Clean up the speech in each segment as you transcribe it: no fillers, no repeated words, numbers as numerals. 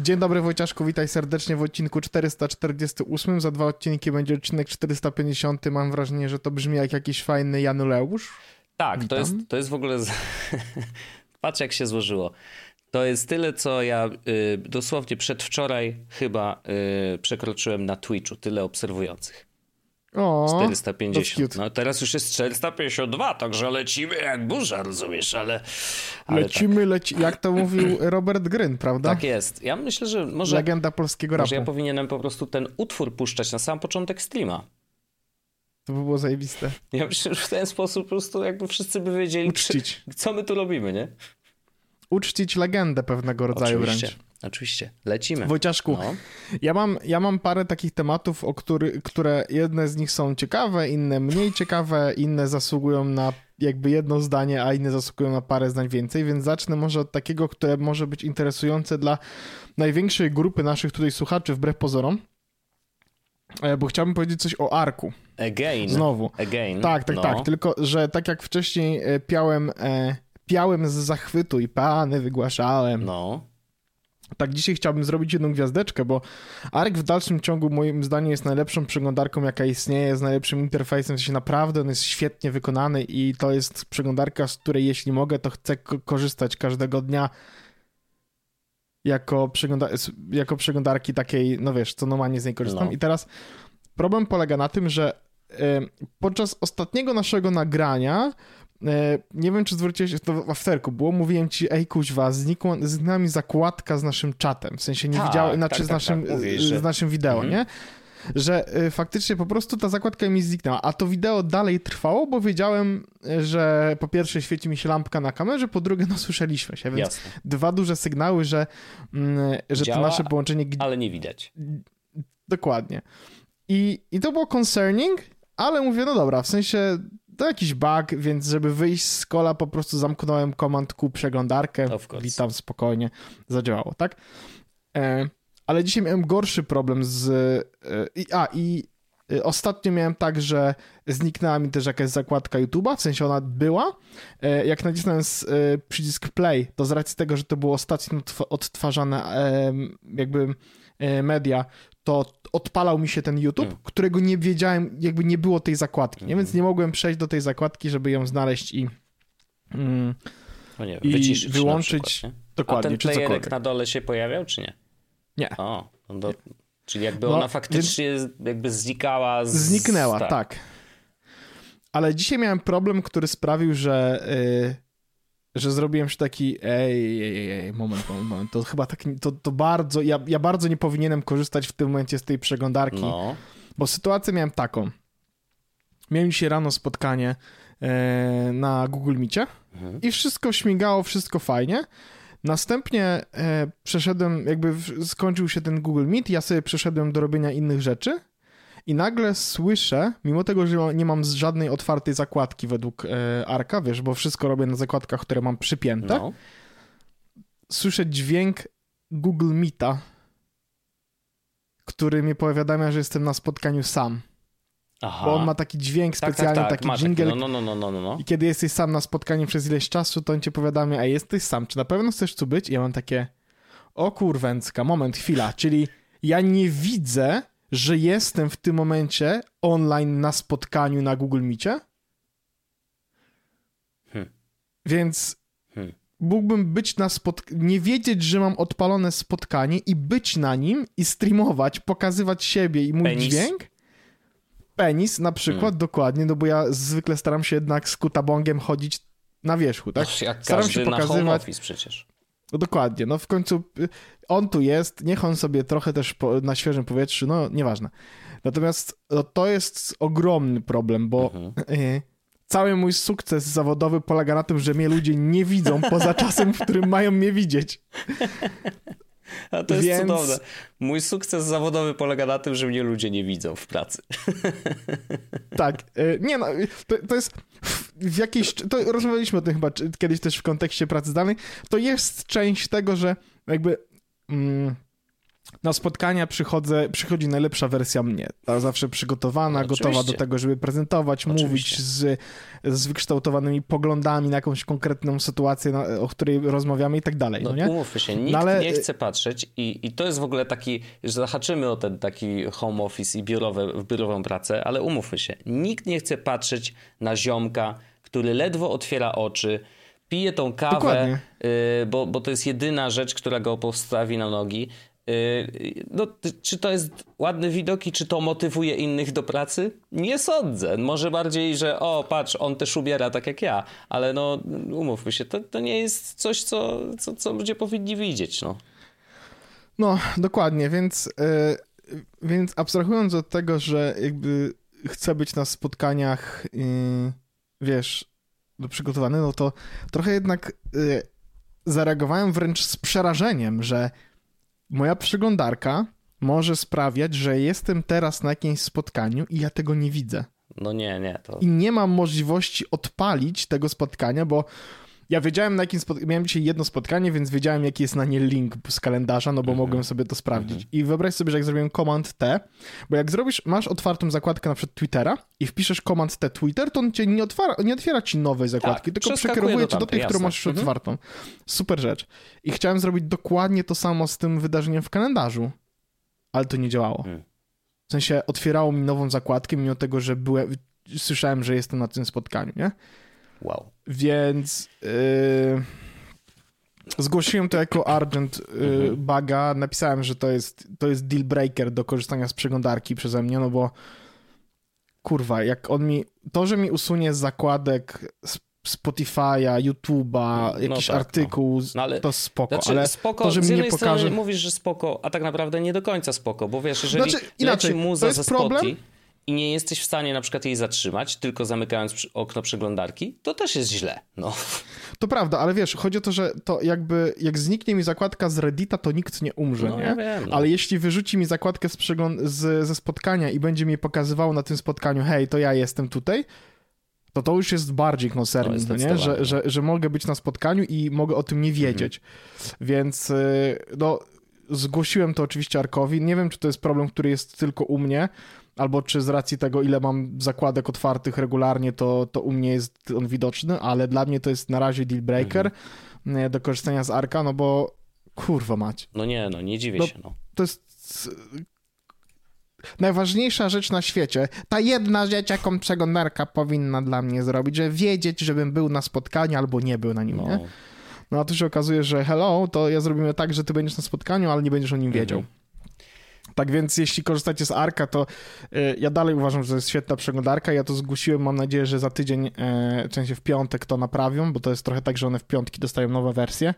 Dzień dobry Wojciaszku, witaj serdecznie w odcinku 448. Za 2 odcinki będzie odcinek 450. Mam wrażenie, że to brzmi jak jakiś fajny Januleusz. Tak, to jest w ogóle... Patrz jak się złożyło. To jest tyle, co ja dosłownie przedwczoraj chyba przekroczyłem na Twitchu. Tyle obserwujących. O, 450. No teraz już jest 452, także lecimy jak burza, rozumiesz, ale lecimy, jak to mówił Robert Gryn, prawda? Tak jest. Ja myślę, że może... Legenda polskiego rapu. Może ja powinienem po prostu ten utwór puszczać na sam początek streama. To by było zajebiste. Ja myślę, że w ten sposób po prostu jakby wszyscy by wiedzieli, co my tu robimy, nie? Uczcić legendę pewnego rodzaju wręcz. Oczywiście. Lecimy. Wojciaszku, no. ja mam parę takich tematów, które jedne z nich są ciekawe, inne mniej ciekawe, inne zasługują na jakby jedno zdanie, a inne zasługują na parę zdań więcej, więc zacznę może od takiego, które może być interesujące dla największej grupy naszych tutaj słuchaczy, wbrew pozorom, bo chciałbym powiedzieć coś o Arku. Again. Znowu. Again. Tak, tylko że tak jak wcześniej piałem z zachwytu i pany wygłaszałem. No. Tak, dzisiaj chciałbym zrobić jedną gwiazdeczkę, bo Ark w dalszym ciągu moim zdaniem jest najlepszą przeglądarką, jaka istnieje, z najlepszym interfejsem, w sensie naprawdę on jest świetnie wykonany i to jest przeglądarka, z której jeśli mogę, to chcę korzystać każdego dnia jako przeglądarki takiej, no wiesz, co normalnie z niej korzystam. No. I teraz problem polega na tym, że podczas ostatniego naszego nagrania nie wiem, czy zwróciłeś się, to w afterku było, mówiłem ci, ej kuźwa, zniknęła mi zakładka z naszym czatem, w sensie nie widziałem, znaczy z naszym wideo, nie? Że faktycznie po prostu ta zakładka mi zniknęła, a to wideo dalej trwało, bo wiedziałem, że po pierwsze świeci mi się lampka na kamerze, po drugie no słyszeliśmy się, więc Jasne. Dwa duże sygnały, że działa, to nasze połączenie... ale nie widać. Dokładnie. I to było concerning, ale mówię, no dobra, w sensie to jakiś bug, więc żeby wyjść z kola po prostu zamknąłem Command Q przeglądarkę, witam, spokojnie, zadziałało, tak? Ale dzisiaj miałem gorszy problem ostatnio miałem tak, że zniknęła mi też jakaś zakładka YouTube'a, w sensie ona była. Jak nacisnąłem przycisk play, to z racji tego, że to było ostatnio odtwarzane jakby media, to odpalał mi się ten YouTube, którego nie wiedziałem, jakby nie było tej zakładki, nie? Więc nie mogłem przejść do tej zakładki, żeby ją znaleźć i wyciszyć wyłączyć. Przykład, dokładnie, a ten czy playerek cokolwiek. na dole się pojawiał, czy nie? Nie. O, czyli jakby ona faktycznie jakby znikała. Zniknęła, tak. Ale dzisiaj miałem problem, który sprawił, że zrobiłem się taki moment, to chyba tak, to bardzo, ja bardzo nie powinienem korzystać w tym momencie z tej przeglądarki, bo sytuację miałem taką. Miałem dzisiaj rano spotkanie na Google Meetie i wszystko śmigało, wszystko fajnie. Następnie przeszedłem, jakby skończył się ten Google Meet, ja sobie przeszedłem do robienia innych rzeczy i nagle słyszę, mimo tego, że nie mam żadnej otwartej zakładki według Arka, wiesz, bo wszystko robię na zakładkach, które mam przypięte, słyszę dźwięk Google Meeta, który mi powiadamia, że jestem na spotkaniu sam. Aha. Bo on ma taki dźwięk specjalny, taki dżingiel. No. I kiedy jesteś sam na spotkaniu przez ileś czasu, to on cię powiadamia, ej, jesteś sam, czy na pewno chcesz tu być? I ja mam takie, o kurwęcka, moment, chwila, czyli ja nie widzę, że jestem w tym momencie online na spotkaniu na Google Meetie? Więc mógłbym być na nie wiedzieć, że mam odpalone spotkanie i być na nim i streamować, pokazywać siebie i mój dźwięk? Penis na przykład, dokładnie, no bo ja zwykle staram się jednak z kutabongiem chodzić na wierzchu, tak? Jak staram każdy się pokazywać. Na home office przecież. No dokładnie, no w końcu on tu jest, niech on sobie trochę też na świeżym powietrzu, no nieważne. Natomiast to jest ogromny problem, bo cały mój sukces zawodowy polega na tym, że mnie ludzie nie widzą poza czasem, w którym mają mnie widzieć. A to jest cudowne. Mój sukces zawodowy polega na tym, że mnie ludzie nie widzą w pracy. Tak. Nie no, to jest w jakiejś... To rozmawialiśmy o tym chyba kiedyś też w kontekście pracy zdalnej. To jest część tego, że jakby Na spotkania przychodzi najlepsza wersja mnie. Ta zawsze przygotowana, No, gotowa oczywiście. do tego, żeby prezentować, mówić z wykształtowanymi poglądami na jakąś konkretną sytuację, o której rozmawiamy i tak dalej. No nie? Umówmy się, nikt nie chce patrzeć i to jest w ogóle taki, że zahaczymy o ten taki home office i biurową pracę, ale umówmy się, nikt nie chce patrzeć na ziomka, który ledwo otwiera oczy, pije tą kawę, bo to jest jedyna rzecz, która go postawi na nogi. No, czy to jest ładny widok i czy to motywuje innych do pracy? Nie sądzę. Może bardziej, że patrz, on też ubiera tak jak ja, ale no umówmy się, to nie jest coś, co ludzie powinni widzieć. No, dokładnie, więc abstrahując od tego, że jakby chcę być na spotkaniach, wiesz, przygotowany, no to trochę jednak zareagowałem wręcz z przerażeniem, że moja przeglądarka może sprawiać, że jestem teraz na jakimś spotkaniu i ja tego nie widzę. No nie. I nie mam możliwości odpalić tego spotkania, bo ja wiedziałem, na jakim miałem dzisiaj jedno spotkanie, więc wiedziałem, jaki jest na nie link z kalendarza, no bo mogłem sobie to sprawdzić. I wyobraź sobie, że jak zrobiłem Command T, bo jak masz otwartą zakładkę na przykład Twittera i wpiszesz Command T Twitter, to on cię nie otwiera ci nowej zakładki, tylko przekierowuje cię do tej, którą masz już otwartą. Super rzecz. I chciałem zrobić dokładnie to samo z tym wydarzeniem w kalendarzu, ale to nie działało. W sensie otwierało mi nową zakładkę, mimo tego, że słyszałem, że jestem na tym spotkaniu, nie? Wow. Więc zgłosiłem to jako urgent buga. Napisałem, że to jest deal breaker do korzystania z przeglądarki przeze mnie, no bo kurwa, jak to, że mi usunie z zakładek Spotify'a, YouTube'a, jakiś artykuł, to spoko, ale spoko, to, że z mi nie jednej pokaże... strony mówisz, że spoko, a tak naprawdę nie do końca spoko, bo wiesz, jeżeli inaczej, leci muza ze problem? Spotify i nie jesteś w stanie na przykład jej zatrzymać, tylko zamykając okno przeglądarki, to też jest źle, no. To prawda, ale wiesz, chodzi o to, że to jakby, jak zniknie mi zakładka z Reddita, to nikt nie umrze, no, nie? Ja wiem, no. Ale jeśli wyrzuci mi zakładkę ze spotkania i będzie mi pokazywało na tym spotkaniu, hej, to ja jestem tutaj, to już jest bardziej concerning, no nie? Że mogę być na spotkaniu i mogę o tym nie wiedzieć. Więc no, zgłosiłem to oczywiście Arkowi. Nie wiem, czy to jest problem, który jest tylko u mnie, albo czy z racji tego, ile mam zakładek otwartych regularnie, to u mnie jest on widoczny, ale dla mnie to jest na razie deal breaker do korzystania z Arka, no bo kurwa mać. No nie dziwię się, no. To jest najważniejsza rzecz na świecie. Ta jedna rzecz, jaką przeglądarka powinna dla mnie zrobić, że wiedzieć, żebym był na spotkaniu albo nie był na nim, nie? No a tu się okazuje, że hello, to ja zrobimy tak, że ty będziesz na spotkaniu, ale nie będziesz o nim wiedział. Tak więc jeśli korzystacie z Arka, to ja dalej uważam, że to jest świetna przeglądarka. Ja to zgłosiłem, mam nadzieję, że za tydzień, w sensie w piątek to naprawią, bo to jest trochę tak, że one w piątki dostają nowe wersje.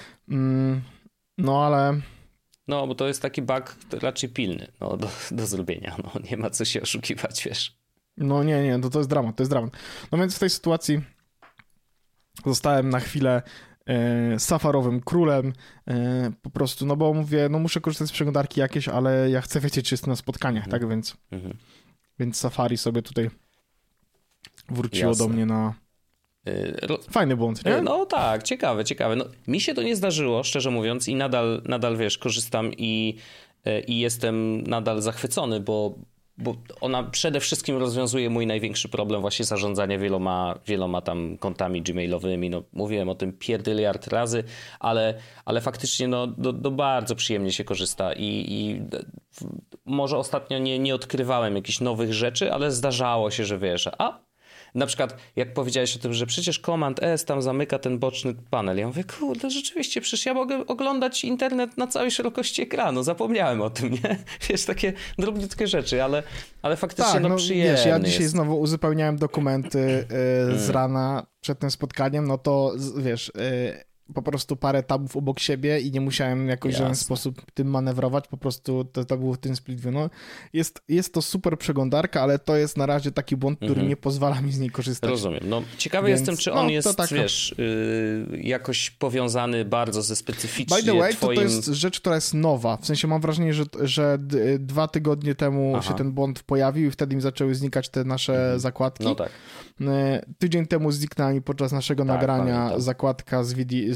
No ale... No, bo to jest taki bug raczej pilny do zrobienia. No, nie ma co się oszukiwać, wiesz. No nie, to jest dramat. No więc w tej sytuacji zostałem na chwilę safarowym królem, po prostu, no bo mówię, no muszę korzystać z przeglądarki jakieś, ale ja chcę wiedzieć, czy jestem na spotkaniach, tak, więc Safari sobie tutaj wróciło do mnie na fajny błąd, nie? No tak, ciekawe. No, mi się to nie zdarzyło, szczerze mówiąc, i nadal wiesz, korzystam i jestem nadal zachwycony, bo ona przede wszystkim rozwiązuje mój największy problem, właśnie zarządzania wieloma tam kontami gmailowymi. No, mówiłem o tym pierdyliard razy, ale faktycznie no, bardzo przyjemnie się korzysta i może ostatnio nie odkrywałem jakichś nowych rzeczy, ale zdarzało się, że wiesz, na przykład jak powiedziałeś o tym, że przecież Command S tam zamyka ten boczny panel. Ja mówię, kurde, rzeczywiście, przecież ja mogę oglądać internet na całej szerokości ekranu. Zapomniałem o tym, nie? Wiesz, takie drobniutkie rzeczy, ale faktycznie tak, przyjemnie wiesz, ja dzisiaj znowu uzupełniałem dokumenty z rana przed tym spotkaniem, no to wiesz... po prostu parę tabów obok siebie i nie musiałem jakoś w żaden sposób tym manewrować, po prostu to było w tym split view. No, jest to super przeglądarka, ale to jest na razie taki błąd, który nie pozwala mi z niej korzystać. Rozumiem. No, ciekawy jestem, czy on jest, wiesz, jakoś powiązany bardzo ze specyficznie By the way, to jest rzecz, która jest nowa. W sensie mam wrażenie, że 2 tygodnie temu się ten błąd pojawił i wtedy mi zaczęły znikać te nasze zakładki. No tak. Tydzień temu zniknęła mi podczas naszego nagrania zakładka z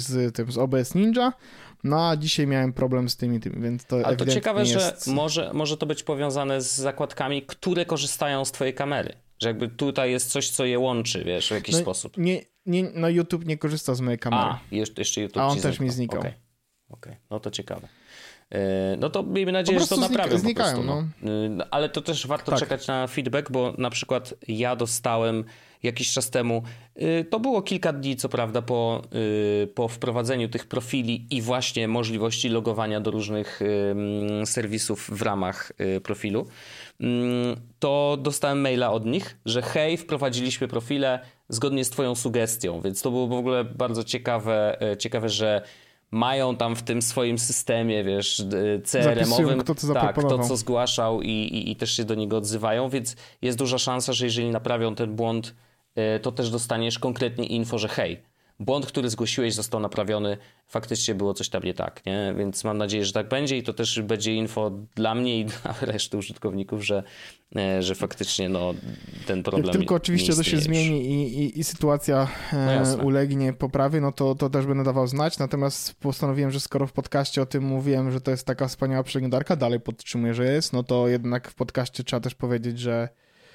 z OBS Ninja, no a dzisiaj miałem problem z tym, więc to ale to ciekawe, jest... że może to być powiązane z zakładkami, które korzystają z twojej kamery. Że jakby tutaj jest coś, co je łączy, wiesz, w jakiś sposób. No YouTube nie korzysta z mojej kamery. A, jeszcze YouTube a on też mi znikał. Okej. No to ciekawe. No to miejmy nadzieję, że to naprawią znikają, po prostu. No. Ale to też warto czekać na feedback, bo na przykład ja dostałem jakiś czas temu, to było kilka dni co prawda po wprowadzeniu tych profili i właśnie możliwości logowania do różnych serwisów w ramach profilu, to dostałem maila od nich, że hej, wprowadziliśmy profile zgodnie z twoją sugestią, więc to było w ogóle bardzo ciekawe, że mają tam w tym swoim systemie, wiesz, CRM-owym, kto co zgłaszał i też się do niego odzywają, więc jest duża szansa, że jeżeli naprawią ten błąd, to też dostaniesz konkretnie info, że hej, błąd, który zgłosiłeś, został naprawiony, faktycznie było coś tam nie tak, nie? Więc mam nadzieję, że tak będzie i to też będzie info dla mnie i dla reszty użytkowników, że faktycznie ten problem. Jak tylko oczywiście to się zmieni i sytuacja ulegnie poprawie, no to też będę dawał znać, natomiast postanowiłem, że skoro w podcaście o tym mówiłem, że to jest taka wspaniała przeglądarka, dalej podtrzymuję, że jest, no to jednak w podcaście trzeba też powiedzieć, że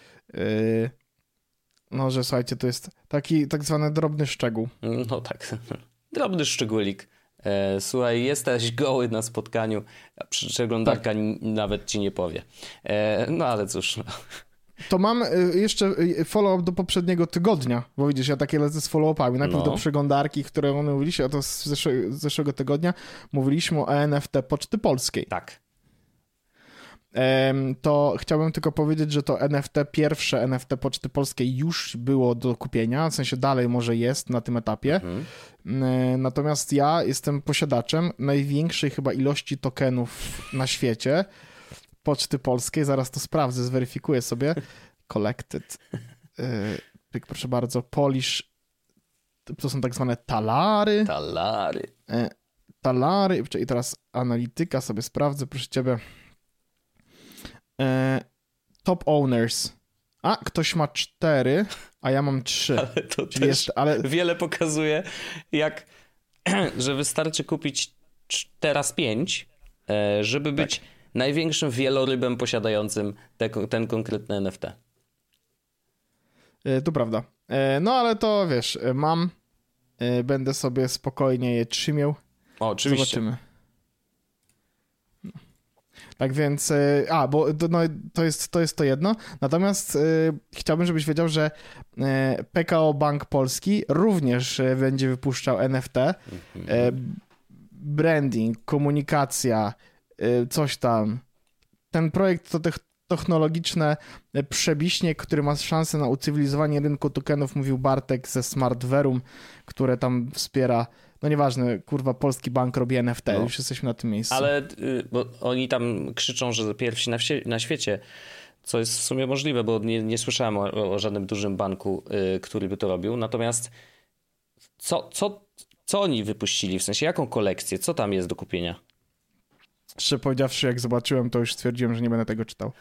że słuchajcie, to jest taki tak zwany drobny szczegół. No tak, drobny szczególik. Słuchaj, jesteś goły na spotkaniu, a przeglądarka nawet ci nie powie. No ale cóż. To mam jeszcze follow-up do poprzedniego tygodnia, bo widzisz, ja takie lecę z follow-upami. Najpierw do przeglądarki, które one mówiliśmy, a to z zeszłego tygodnia mówiliśmy o NFT Poczty Polskiej. Tak. To chciałbym tylko powiedzieć, że to pierwsze NFT Poczty Polskiej już było do kupienia, w sensie dalej może jest na tym etapie. Natomiast ja jestem posiadaczem największej chyba ilości tokenów na świecie Poczty Polskiej. Zaraz to sprawdzę, zweryfikuję sobie. Collected. Proszę bardzo, Polish. To są tak zwane talary. Talary. I teraz analityka sobie sprawdzę, proszę ciebie. Top owners. A, ktoś ma 4, a ja mam 3. Ale to też wiele pokazuje, że wystarczy kupić teraz 5, żeby być największym wielorybem posiadającym ten konkretny NFT. To prawda. No ale to wiesz, będę sobie spokojnie je trzymiał. Oczywiście. Zobaczymy. Tak więc, bo to jest to jedno. Natomiast chciałbym, żebyś wiedział, że PKO Bank Polski również będzie wypuszczał NFT. Branding, komunikacja, coś tam. Ten projekt to technologiczne przebiśnie, który ma szansę na ucywilizowanie rynku tokenów, mówił Bartek ze Smartverum, które tam wspiera. No nieważne, kurwa, polski bank robi NFT, już jesteśmy na tym miejscu. Ale bo oni tam krzyczą, że pierwsi na świecie, co jest w sumie możliwe, bo nie słyszałem o żadnym dużym banku, który by to robił. Natomiast co oni wypuścili? W sensie, jaką kolekcję? Co tam jest do kupienia? Szczerze powiedziawszy, jak zobaczyłem, to już stwierdziłem, że nie będę tego czytał.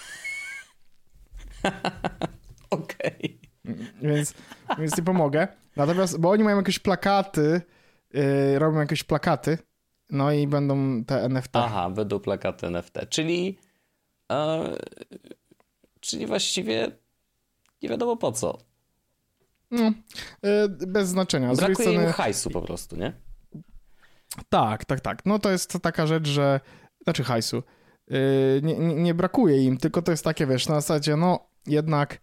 Okej. Więc nie pomogę. Natomiast, bo oni mają jakieś plakaty, robią jakieś plakaty, no i będą te NFT. Aha, będą plakaty NFT, czyli właściwie nie wiadomo po co. No, bez znaczenia. Brakuje im hajsu po prostu, nie? Tak. No to jest taka rzecz, że... Znaczy hajsu. Nie brakuje im, tylko to jest takie, wiesz, na zasadzie, jednak...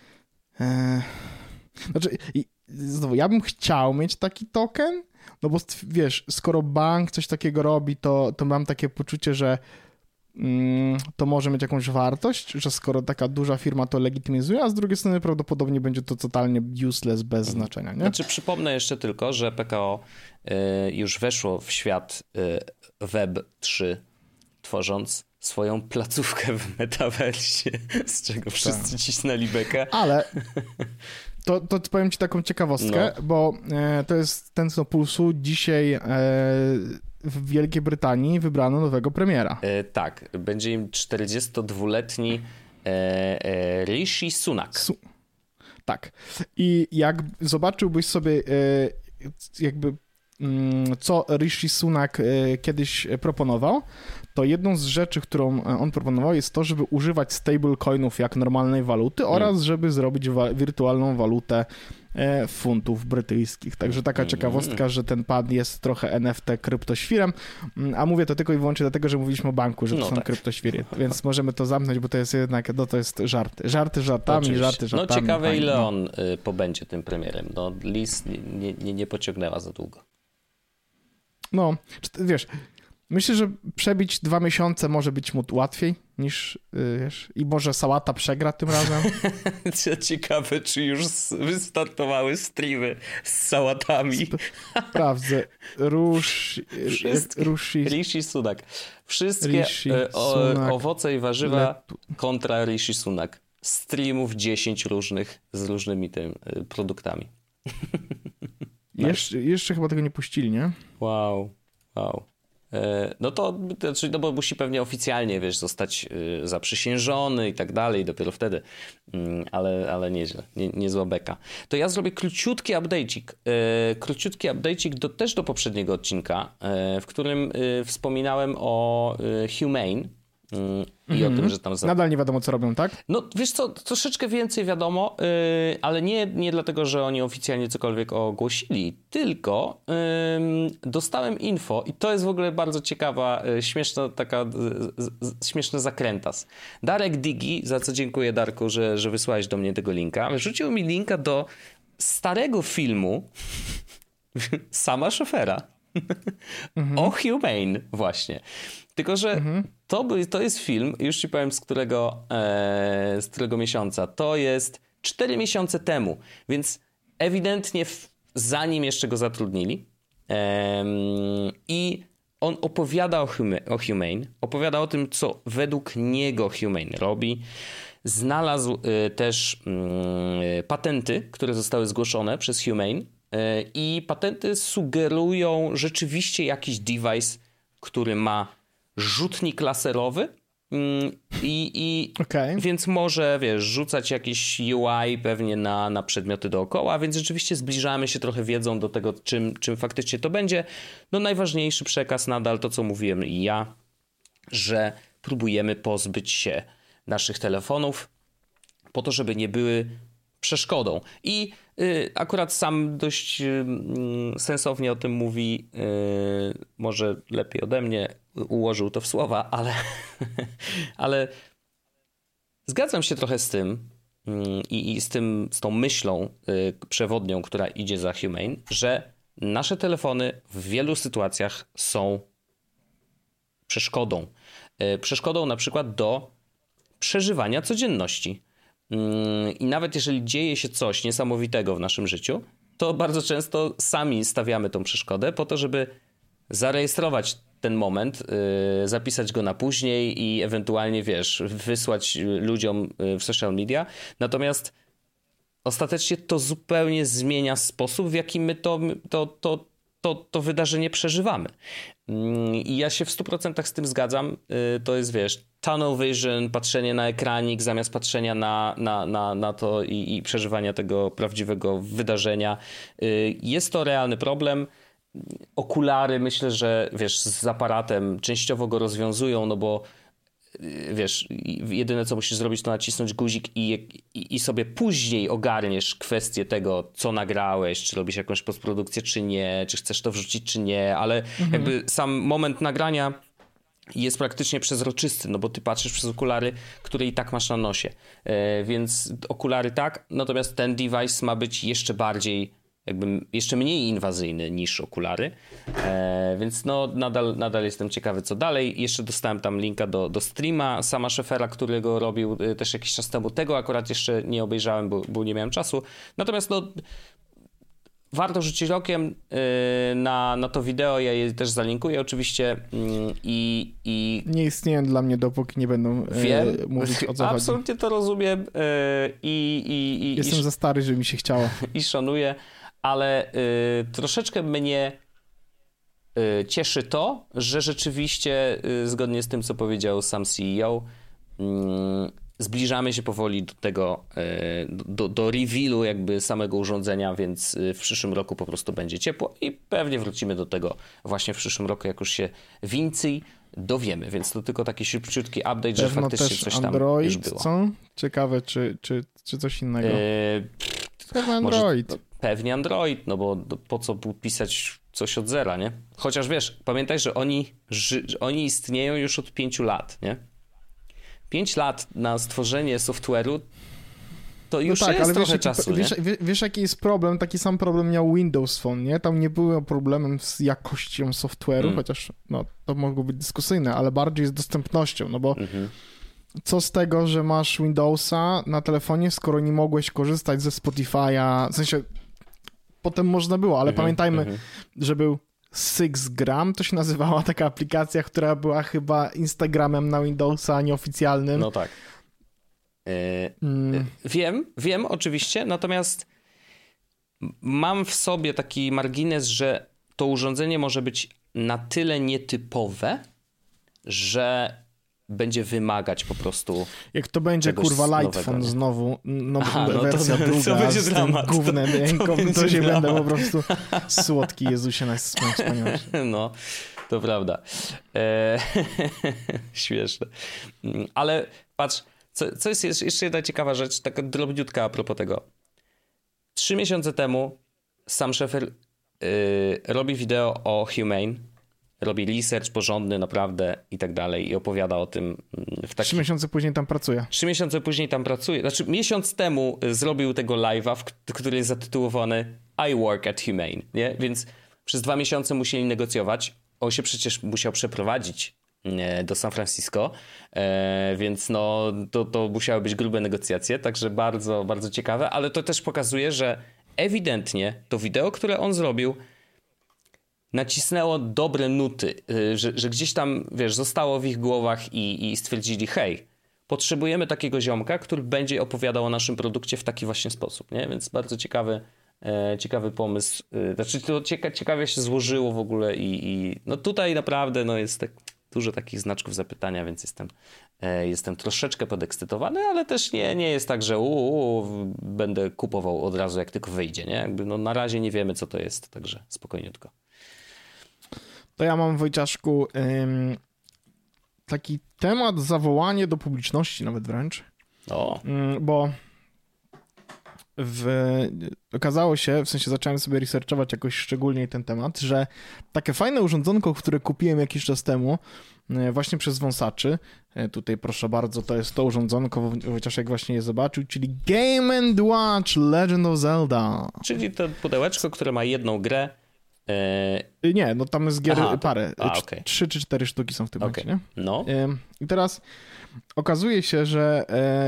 Znaczy, znowu, ja bym chciał mieć taki token, no bo wiesz, skoro bank coś takiego robi, to mam takie poczucie, że to może mieć jakąś wartość, że skoro taka duża firma to legitymizuje, a z drugiej strony prawdopodobnie będzie to totalnie useless, bez znaczenia, nie? Znaczy przypomnę jeszcze tylko, że PKO już weszło w świat Web 3, tworząc swoją placówkę w metaversie, z czego wszyscy cisnęli bekę. Ale to powiem ci taką ciekawostkę, bo to jest Tętno Pulsu. Dzisiaj w Wielkiej Brytanii wybrano nowego premiera. Tak, będzie im 42-letni Rishi Sunak. Tak. I jak zobaczyłbyś sobie jakby co Rishi Sunak kiedyś proponował, to jedną z rzeczy, którą on proponował, jest to, żeby używać stablecoinów jak normalnej waluty oraz żeby zrobić wirtualną walutę funtów brytyjskich. Także taka ciekawostka, że ten pad jest trochę NFT kryptoświrem, a mówię to tylko i wyłącznie dlatego, że mówiliśmy o banku, że to są kryptoświry, więc możemy to zamknąć, bo to jest jednak, to jest żarty. Żarty żartami, oczywiście. żarty żartami. No ciekawe, ile on pobędzie tym premierem. No Liz nie pociągnęła za długo. No, wiesz, myślę, że przebić 2 miesiące może być mu łatwiej niż, wiesz, i może Sałata przegra tym razem. Ciekawe, czy już wystartowały streamy z sałatami. Sprawdzę. Rishi Sunak. Wszystkie owoce i warzywa kontra Rishi Sunak. Streamów 10 różnych z różnymi produktami. Jeszcze chyba tego nie puścili, nie? Wow. No to znaczy, no bo musi pewnie oficjalnie, wiesz, zostać zaprzysiężony i tak dalej, dopiero wtedy. Ale nieźle, niezła beka. To ja zrobię króciutki update'cik też do poprzedniego odcinka, w którym wspominałem o Humane. I o tym, że tam... Nadal nie wiadomo, co robią, tak? No, wiesz co, troszeczkę więcej wiadomo, ale nie dlatego, że oni oficjalnie cokolwiek ogłosili, tylko dostałem info i to jest w ogóle bardzo ciekawa, śmieszny zakrętas. Darek Digi, za co dziękuję, Darku, że wysłałeś do mnie tego linka, wrzucił mi linka do starego filmu Sama Szofera o Humane właśnie. Tylko, że to jest film, już ci powiem z którego miesiąca. To jest 4 miesiące temu, więc ewidentnie zanim jeszcze go zatrudnili. I on opowiada o Humane, opowiada o tym, co według niego Humane robi. Znalazł też patenty, które zostały zgłoszone przez Humane i patenty sugerują rzeczywiście jakiś device, który ma rzutnik laserowy więc może, wiesz, rzucać jakiś UI pewnie na przedmioty dookoła, więc rzeczywiście zbliżamy się trochę wiedzą do tego, czym faktycznie to będzie. No najważniejszy przekaz nadal to, co mówiłem i ja, że próbujemy pozbyć się naszych telefonów po to, żeby nie były przeszkodą. I akurat sam dość sensownie o tym mówi, może lepiej ode mnie ułożył to w słowa, ale zgadzam się trochę z tym i z tą myślą przewodnią, która idzie za Humane, że nasze telefony w wielu sytuacjach są przeszkodą. Przeszkodą na przykład do przeżywania codzienności. I nawet jeżeli dzieje się coś niesamowitego w naszym życiu, to bardzo często sami stawiamy tą przeszkodę po to, żeby zarejestrować ten moment, zapisać go na później i ewentualnie, wiesz, wysłać ludziom w social media. Natomiast ostatecznie to zupełnie zmienia sposób, w jaki my to wydarzenie przeżywamy. I ja się w 100% z tym zgadzam. To jest, wiesz, tunnel vision, patrzenie na ekranik zamiast patrzenia na to i przeżywania tego prawdziwego wydarzenia. Jest to realny problem. Okulary, myślę, że, wiesz, z aparatem częściowo go rozwiązują, no bo wiesz, jedyne co musisz zrobić, to nacisnąć guzik i sobie później ogarniesz kwestię tego, co nagrałeś, czy robisz jakąś postprodukcję, czy nie, czy chcesz to wrzucić, czy nie, ale jakby sam moment nagrania jest praktycznie przezroczysty, no bo ty patrzysz przez okulary, które i tak masz na nosie, więc okulary tak, natomiast ten device ma być jeszcze bardziej, jakby jeszcze mniej inwazyjny niż okulary, więc no nadal jestem ciekawy, co dalej. Jeszcze dostałem tam linka do streama Sama Szefera, którego robił też jakiś czas temu. Tego akurat jeszcze nie obejrzałem, bo nie miałem czasu. Natomiast no warto rzucić okiem na to wideo, ja je też zalinkuję oczywiście i nie istnieją dla mnie, dopóki nie będą mówić, o co chodzi. Absolutnie to rozumiem jestem za stary, żeby mi się chciało. I szanuję. Ale troszeczkę mnie cieszy to, że rzeczywiście zgodnie z tym, co powiedział sam CEO, zbliżamy się powoli do tego, do revealu jakby samego urządzenia, więc w przyszłym roku po prostu będzie ciepło i pewnie wrócimy do tego właśnie w przyszłym roku, jak już się więcej dowiemy, więc to tylko taki szybciutki update, że faktycznie też coś tam Android, już było. Co? Ciekawe, czy coś innego. Pewnie Android. Może, pewnie Android, no bo po co pisać coś od zera, nie? Chociaż wiesz, pamiętaj, że oni istnieją już od 5 lat, nie? 5 lat na stworzenie software'u to już jest ale trochę czasu, wiesz, jaki jest problem? Taki sam problem miał Windows Phone, nie? Tam nie było problemem z jakością software'u, chociaż no, to mogło być dyskusyjne, ale bardziej z dostępnością, no bo co z tego, że masz Windowsa na telefonie, skoro nie mogłeś korzystać ze Spotify'a, w sensie potem można było, ale pamiętajmy, że był Sixgram, to się nazywała taka aplikacja, która była chyba Instagramem na Windowsa nieoficjalnym. No tak. Wiem oczywiście, natomiast mam w sobie taki margines, że to urządzenie może być na tyle nietypowe, że będzie wymagać po prostu. Jak to będzie kurwa Lightphone znowu, wersja to druga będzie z dramat. tym gównem to się będę po prostu słodki Jezusie najwspanialszy. No, to prawda. Śmieszne. Ale patrz, co jest jeszcze jedna ciekawa rzecz, taka drobniutka a propos tego. 3 miesiące temu Sam Sheffer robi wideo o Humane, robi research porządny naprawdę i tak dalej i opowiada o tym w taki... 3 miesiące później tam pracuje. 3 miesiące później tam pracuje. Znaczy miesiąc temu zrobił tego live'a, który jest zatytułowany I work at Humane, nie? Więc przez 2 miesiące musieli negocjować. On się przecież musiał przeprowadzić do San Francisco, więc no to musiały być grube negocjacje, także bardzo, bardzo ciekawe, ale to też pokazuje, że ewidentnie to wideo, które on zrobił, nacisnęło dobre nuty, że gdzieś tam, wiesz, zostało w ich głowach i stwierdzili, hej, potrzebujemy takiego ziomka, który będzie opowiadał o naszym produkcie w taki właśnie sposób, nie? Więc bardzo ciekawy pomysł. Znaczy to ciekawie się złożyło w ogóle i no tutaj naprawdę no jest tak dużo takich znaczków zapytania, więc jestem troszeczkę podekscytowany, ale też nie jest tak, że będę kupował od razu jak tylko wyjdzie, nie? Jakby no na razie nie wiemy co to jest, także spokojniutko. To ja mam, Wojciaszku, taki temat, zawołanie do publiczności nawet wręcz. Bo okazało się, w sensie zacząłem sobie researchować jakoś szczególniej ten temat, że takie fajne urządzonko, które kupiłem jakiś czas temu, właśnie przez wąsaczy, tutaj proszę bardzo, to jest to urządzonko, chociaż jak właśnie je zobaczył, czyli Game & Watch Legend of Zelda. Czyli to pudełeczko, które ma jedną grę. Nie, no tam jest gier parę. Okay. 3 czy 4 sztuki są w tym momencie, nie? No. I teraz okazuje się, że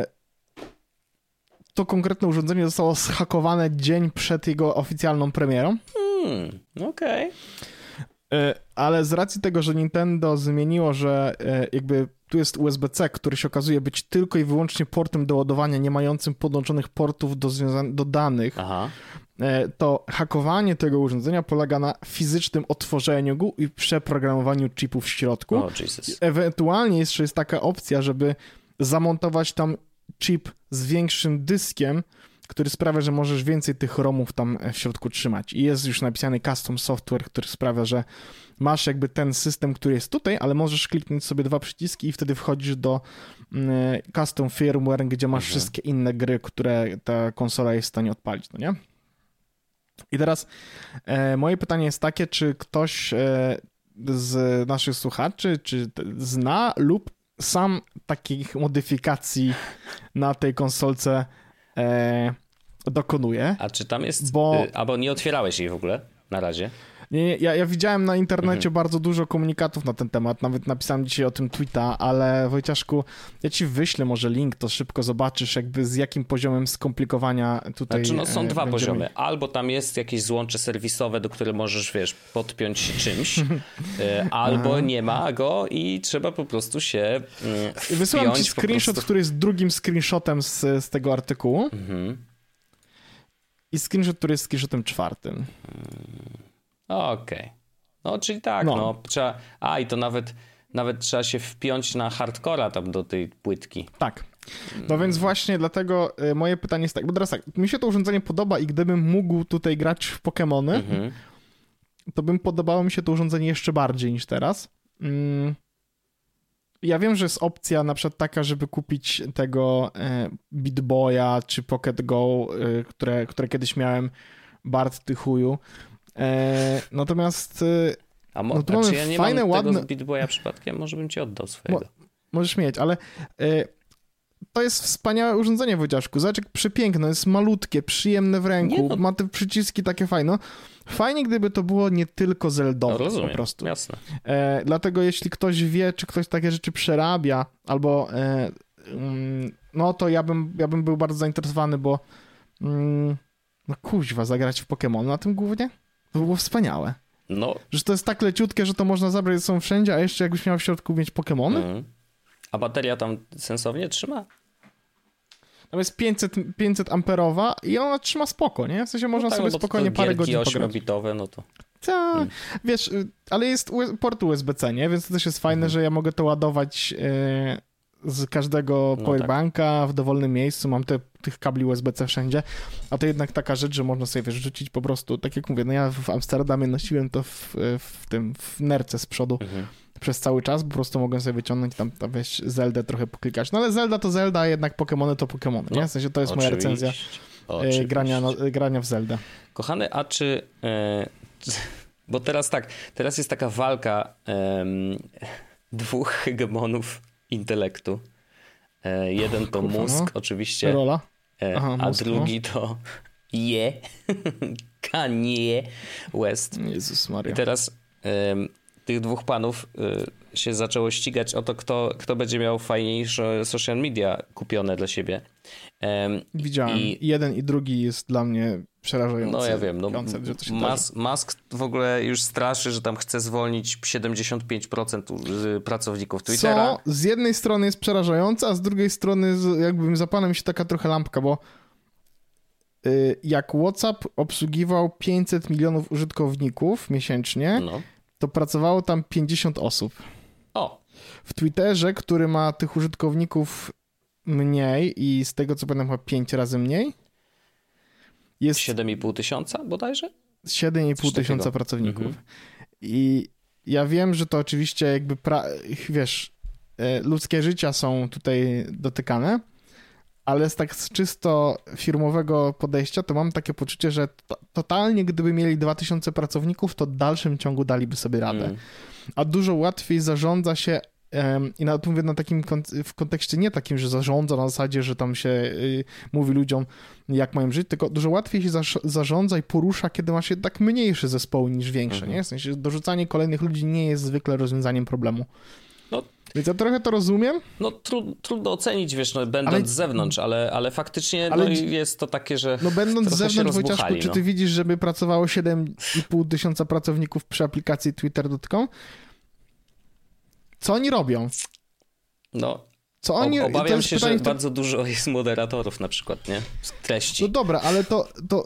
to konkretne urządzenie zostało zhakowane dzień przed jego oficjalną premierą. Okej. Ale z racji tego, że Nintendo zmieniło, że jakby tu jest USB-C, który się okazuje być tylko i wyłącznie portem do ładowania, nie mającym podłączonych portów do danych, to hakowanie tego urządzenia polega na fizycznym otworzeniu go i przeprogramowaniu chipów w środku. Oh, Jesus. Ewentualnie jeszcze jest taka opcja, żeby zamontować tam chip z większym dyskiem, który sprawia, że możesz więcej tych ROMów tam w środku trzymać. I jest już napisany custom software, który sprawia, że masz jakby ten system, który jest tutaj, ale możesz kliknąć sobie 2 przyciski i wtedy wchodzisz do custom firmware, gdzie masz wszystkie inne gry, które ta konsola jest w stanie odpalić, no nie? I teraz moje pytanie jest takie, czy ktoś z naszych słuchaczy, czy zna lub sam takich modyfikacji na tej konsolce dokonuje. A czy tam jest... Albo nie otwierałeś jej w ogóle na razie? Nie, ja widziałem na internecie bardzo dużo komunikatów na ten temat, nawet napisałem dzisiaj o tym tweeta, ale Wojciaszku, ja ci wyślę może link, to szybko zobaczysz jakby z jakim poziomem skomplikowania tutaj Znaczy są 2 poziomy. Albo tam jest jakieś złącze serwisowe, do których możesz, wiesz, podpiąć się czymś, albo nie ma go i trzeba po prostu się wysyłam ci screenshot, który jest drugim screenshotem z tego artykułu i screenshot, który jest screenshotem 4. Okej. No, czyli tak, trzeba... i to nawet trzeba się wpiąć na hardcora tam do tej płytki. Tak, No więc właśnie dlatego moje pytanie jest tak, bo teraz tak, mi się to urządzenie podoba i gdybym mógł tutaj grać w Pokemony, to bym podobało mi się to urządzenie jeszcze bardziej niż teraz. Ja wiem, że jest opcja na przykład taka, żeby kupić tego Beat Boya czy Pocket Go, które kiedyś miałem, Bart ty chuju. Natomiast no to czy ja nie fajne, mam ładne... tego Beat Boya przypadkiem? Może bym ci oddał swojego. Możesz mieć, ale to jest wspaniałe urządzenie, Wojciaszku. Zobacz, jak przepiękne, jest malutkie, przyjemne w ręku, ma te przyciski takie fajne. Fajnie, gdyby to było nie tylko zeldowe, rozumiem, po prostu. Jasne. Dlatego jeśli ktoś wie, czy ktoś takie rzeczy przerabia, albo no to ja bym był bardzo zainteresowany, bo no kuźwa, zagrać w Pokémon na tym głównie? To było wspaniałe. No. Że to jest tak leciutkie, że to można zabrać ze sobą wszędzie, a jeszcze jakbyś miał w środku mieć Pokémony? A bateria tam sensownie trzyma? Tam jest 500 amperowa i ona trzyma spoko, nie? W sensie można sobie spokojnie parę godzin pograć. 8-bitowe, no to... Tak, wiesz, ale jest port USB-C, nie? Więc to też jest fajne, że ja mogę to ładować z każdego powerbanka w dowolnym miejscu. Mam tych kabli USB-C wszędzie, a to jednak taka rzecz, że można sobie, wiesz, rzucić po prostu, tak jak mówię, no ja w Amsterdamie nosiłem to w nerce z przodu przez cały czas, po prostu mogłem sobie wyciągnąć tam wiesz, Zeldę trochę poklikać. No ale Zelda to Zelda, a jednak Pokemony to Pokemony, nie? W sensie to jest moja recenzja grania w Zeldę. Kochany, a czy... bo teraz jest taka walka dwóch hegemonów intelektu. Jeden to mózg, oczywiście, Rola. A drugi to Kanye West. Jezus Maria. I teraz tych dwóch panów się zaczęło ścigać o to, kto będzie miał fajniejsze social media kupione dla siebie. Widziałem. Jeden i drugi jest dla mnie przerażający. No ja wiem. Że to się Musk w ogóle już straszy, że tam chce zwolnić 75% pracowników Twittera. Co z jednej strony jest przerażające, a z drugiej strony jakby zapala mi się taka trochę lampka, bo jak WhatsApp obsługiwał 500 milionów użytkowników miesięcznie, to pracowało tam 50 osób. W Twitterze, który ma tych użytkowników mniej i z tego co pamiętam chyba 5 razy mniej, jest 7,5 tysiąca bodajże? 7,5 tysiąca pracowników. I ja wiem, że to oczywiście jakby, wiesz, ludzkie życia są tutaj dotykane, ale z tak czysto firmowego podejścia to mam takie poczucie, że totalnie gdyby mieli 2000 pracowników, to w dalszym ciągu daliby sobie radę. A dużo łatwiej zarządza się i nawet mówię na takim w kontekście nie takim, że zarządza na zasadzie, że tam się mówi ludziom, jak mają żyć, tylko dużo łatwiej się zarządza i porusza, kiedy ma się tak mniejsze zespoły niż większe, nie? W sensie dorzucanie kolejnych ludzi nie jest zwykle rozwiązaniem problemu. Więc ja trochę to rozumiem. No trudno ocenić, wiesz, będąc z zewnątrz, ale faktycznie jest to takie, że będąc z zewnątrz, Wojciaszku, czy ty widzisz, żeby pracowało 7,5 tysiąca pracowników przy aplikacji Twitter.com? Co oni robią? Obawiam się, że bardzo dużo jest moderatorów na przykład, nie? Z treści. No dobra, ale to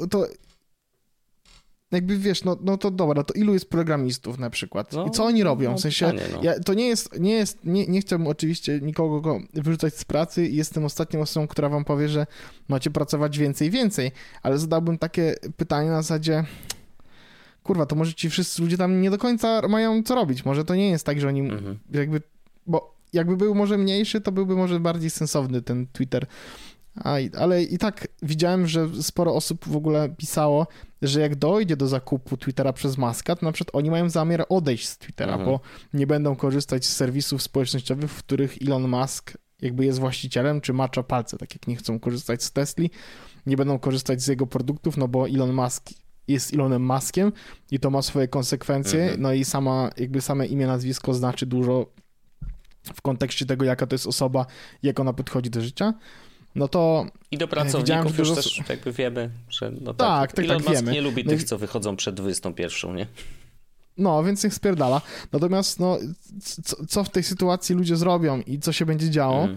jakby wiesz, no to dobra, to ilu jest programistów na przykład? I co oni robią? W sensie, to nie chciałbym oczywiście nikogo wyrzucać z pracy i jestem ostatnią osobą, która wam powie, że macie pracować więcej, ale zadałbym takie pytanie na zasadzie, kurwa, to może ci wszyscy ludzie tam nie do końca mają co robić, może to nie jest tak, że oni jakby, bo jakby był może mniejszy, to byłby może bardziej sensowny ten Twitter. Ale i tak widziałem, że sporo osób w ogóle pisało, że jak dojdzie do zakupu Twittera przez Muska, to na przykład oni mają zamiar odejść z Twittera, bo nie będą korzystać z serwisów społecznościowych, w których Elon Musk jakby jest właścicielem, czy macza palce, tak jak nie chcą korzystać z Tesli, nie będą korzystać z jego produktów, no bo Elon Musk jest Elonem Muskiem i to ma swoje konsekwencje, no i same imię, nazwisko znaczy dużo w kontekście tego, jaka to jest osoba, jak ona podchodzi do życia. No to i do pracowników już też jakby wiemy, że Elon Musk wiemy. Nie lubi tych, co wychodzą przed 21, nie? No, więc niech spierdala. Natomiast co w tej sytuacji ludzie zrobią i co się będzie działo?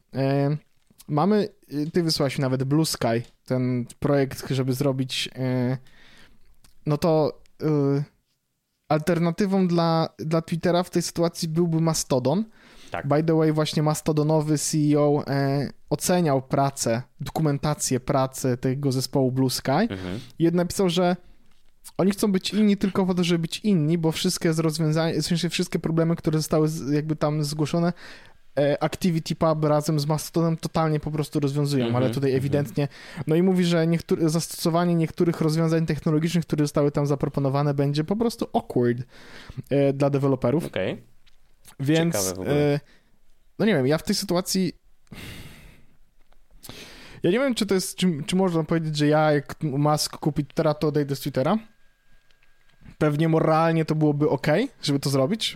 Ty wysłałeś mi nawet Blue Sky, ten projekt, żeby zrobić alternatywą dla Twittera w tej sytuacji byłby Mastodon, Tak. By the way, właśnie Mastodonowy CEO oceniał pracę, dokumentację pracy tego zespołu Blue Sky i napisał, że oni chcą być inni tylko po to, żeby być inni, bo wszystkie rozwiązania, w sensie wszystkie problemy, które zostały jakby tam zgłoszone, ActivityPub razem z Mastodonem totalnie po prostu rozwiązują, ale tutaj ewidentnie, no i mówi, że zastosowanie niektórych rozwiązań technologicznych, które zostały tam zaproponowane, będzie po prostu awkward dla deweloperów. Okej. Więc no nie wiem, ja w tej sytuacji ja nie wiem, czy to jest, czy można powiedzieć, że ja jak Musk kupi Twittera, to odejdę z Twittera. Pewnie moralnie to byłoby okej, żeby to zrobić.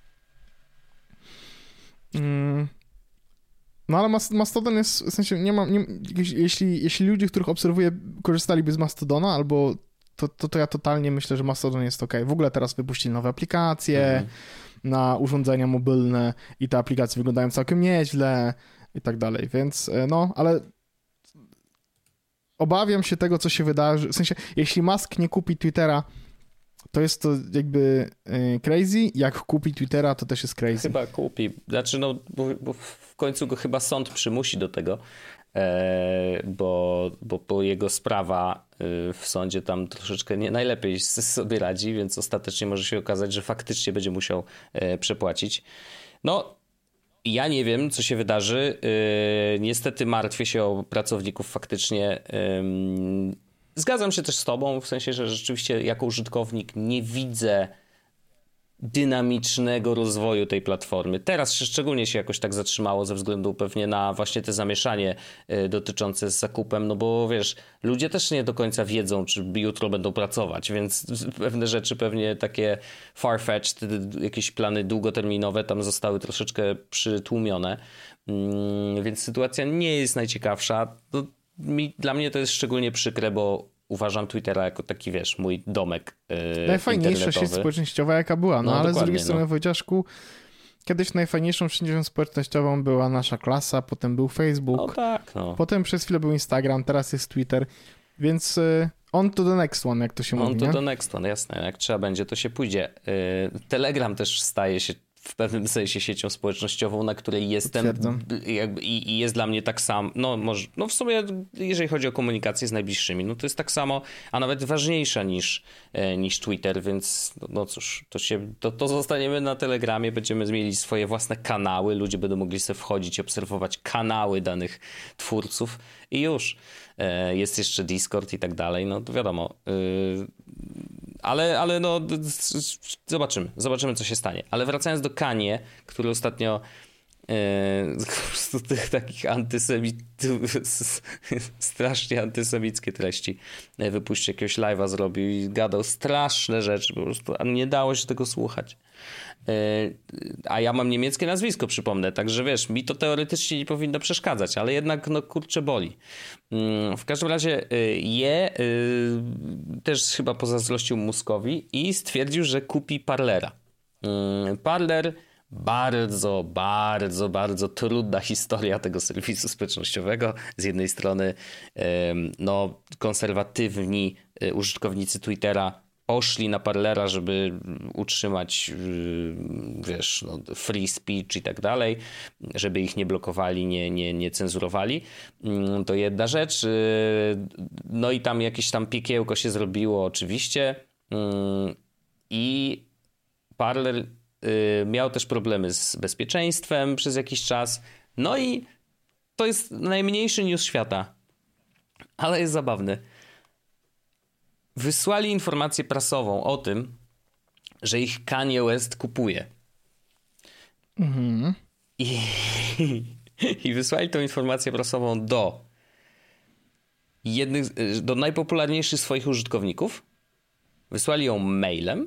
No ale Mastodon jest, w sensie jeśli ludzie, których obserwuję, korzystaliby z Mastodona, albo to ja totalnie myślę, że Mastodon jest okej. W ogóle teraz wypuścili nowe aplikacje na urządzenia mobilne i te aplikacje wyglądają całkiem nieźle i tak dalej, więc no, ale obawiam się tego, co się wydarzy, w sensie, jeśli Musk nie kupi Twittera, to jest to jakby crazy, jak kupi Twittera, to też jest crazy. Chyba kupi, znaczy no, bo w końcu go chyba sąd przymusi do tego, bo jego sprawa w sądzie tam troszeczkę nie najlepiej sobie radzi, więc ostatecznie może się okazać, że faktycznie będzie musiał przepłacić. No, ja nie wiem, co się wydarzy. Niestety martwię się o pracowników faktycznie. Zgadzam się też z tobą, w sensie, że rzeczywiście jako użytkownik nie widzę dynamicznego rozwoju tej platformy. Teraz szczególnie się jakoś tak zatrzymało ze względu pewnie na właśnie te zamieszanie dotyczące z zakupem, no bo wiesz, ludzie też nie do końca wiedzą, czy jutro będą pracować, więc pewne rzeczy pewnie takie far-fetched, jakieś plany długoterminowe tam zostały troszeczkę przytłumione, więc sytuacja nie jest najciekawsza. Dla mnie to jest szczególnie przykre, bo uważam Twittera jako taki, wiesz, mój domek najfajniejsza sieć społecznościowa, jaka była. No ale z drugiej strony, Wojciaszku, kiedyś najfajniejszą siecią społecznościową była nasza klasa, potem był Facebook, no tak, no. Potem przez chwilę był Instagram, teraz jest Twitter, więc on to the next one, jak to się mówi, On to the next one, jasne. Jak trzeba będzie, to się pójdzie. Telegram też staje się w pewnym sensie siecią społecznościową, na której jestem i jest dla mnie tak samo, no może, no w sumie jeżeli chodzi o komunikację z najbliższymi, no to jest tak samo, a nawet ważniejsza niż Twitter, więc no cóż, to zostaniemy na Telegramie, będziemy mieli swoje własne kanały, ludzie będą mogli sobie wchodzić i obserwować kanały danych twórców i już. Jest jeszcze Discord i tak dalej, no to wiadomo. Ale no zobaczymy co się stanie. Ale wracając do Kanye, który ostatnio po prostu tych takich strasznie antysemickie treści wypuścił, jakiegoś live'a zrobił i gadał straszne rzeczy, po prostu nie dało się tego słuchać. A ja mam niemieckie nazwisko, przypomnę, także wiesz, mi to teoretycznie nie powinno przeszkadzać, ale jednak no kurczę boli. W każdym razie też chyba pozazdrościł Muskowi i stwierdził, że kupi Parlera. Parler, bardzo, bardzo, bardzo trudna historia tego serwisu społecznościowego. Z jednej strony no, konserwatywni użytkownicy Twittera poszli na Parlera, żeby utrzymać, wiesz, no, free speech i tak dalej, żeby ich nie blokowali, nie cenzurowali. To jedna rzecz. No i tam jakieś tam piekiełko się zrobiło oczywiście. I Parler miał też problemy z bezpieczeństwem przez jakiś czas. No i to jest najmniejszy news świata, ale jest zabawny. Wysłali informację prasową o tym, że ich Kanye West kupuje. I wysłali tą informację prasową do najpopularniejszych swoich użytkowników. Wysłali ją mailem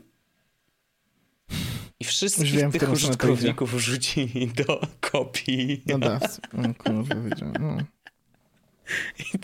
i wszystkich tych użytkowników wrzucili do kopii. No tak, kurwa, wiedziałem. No. I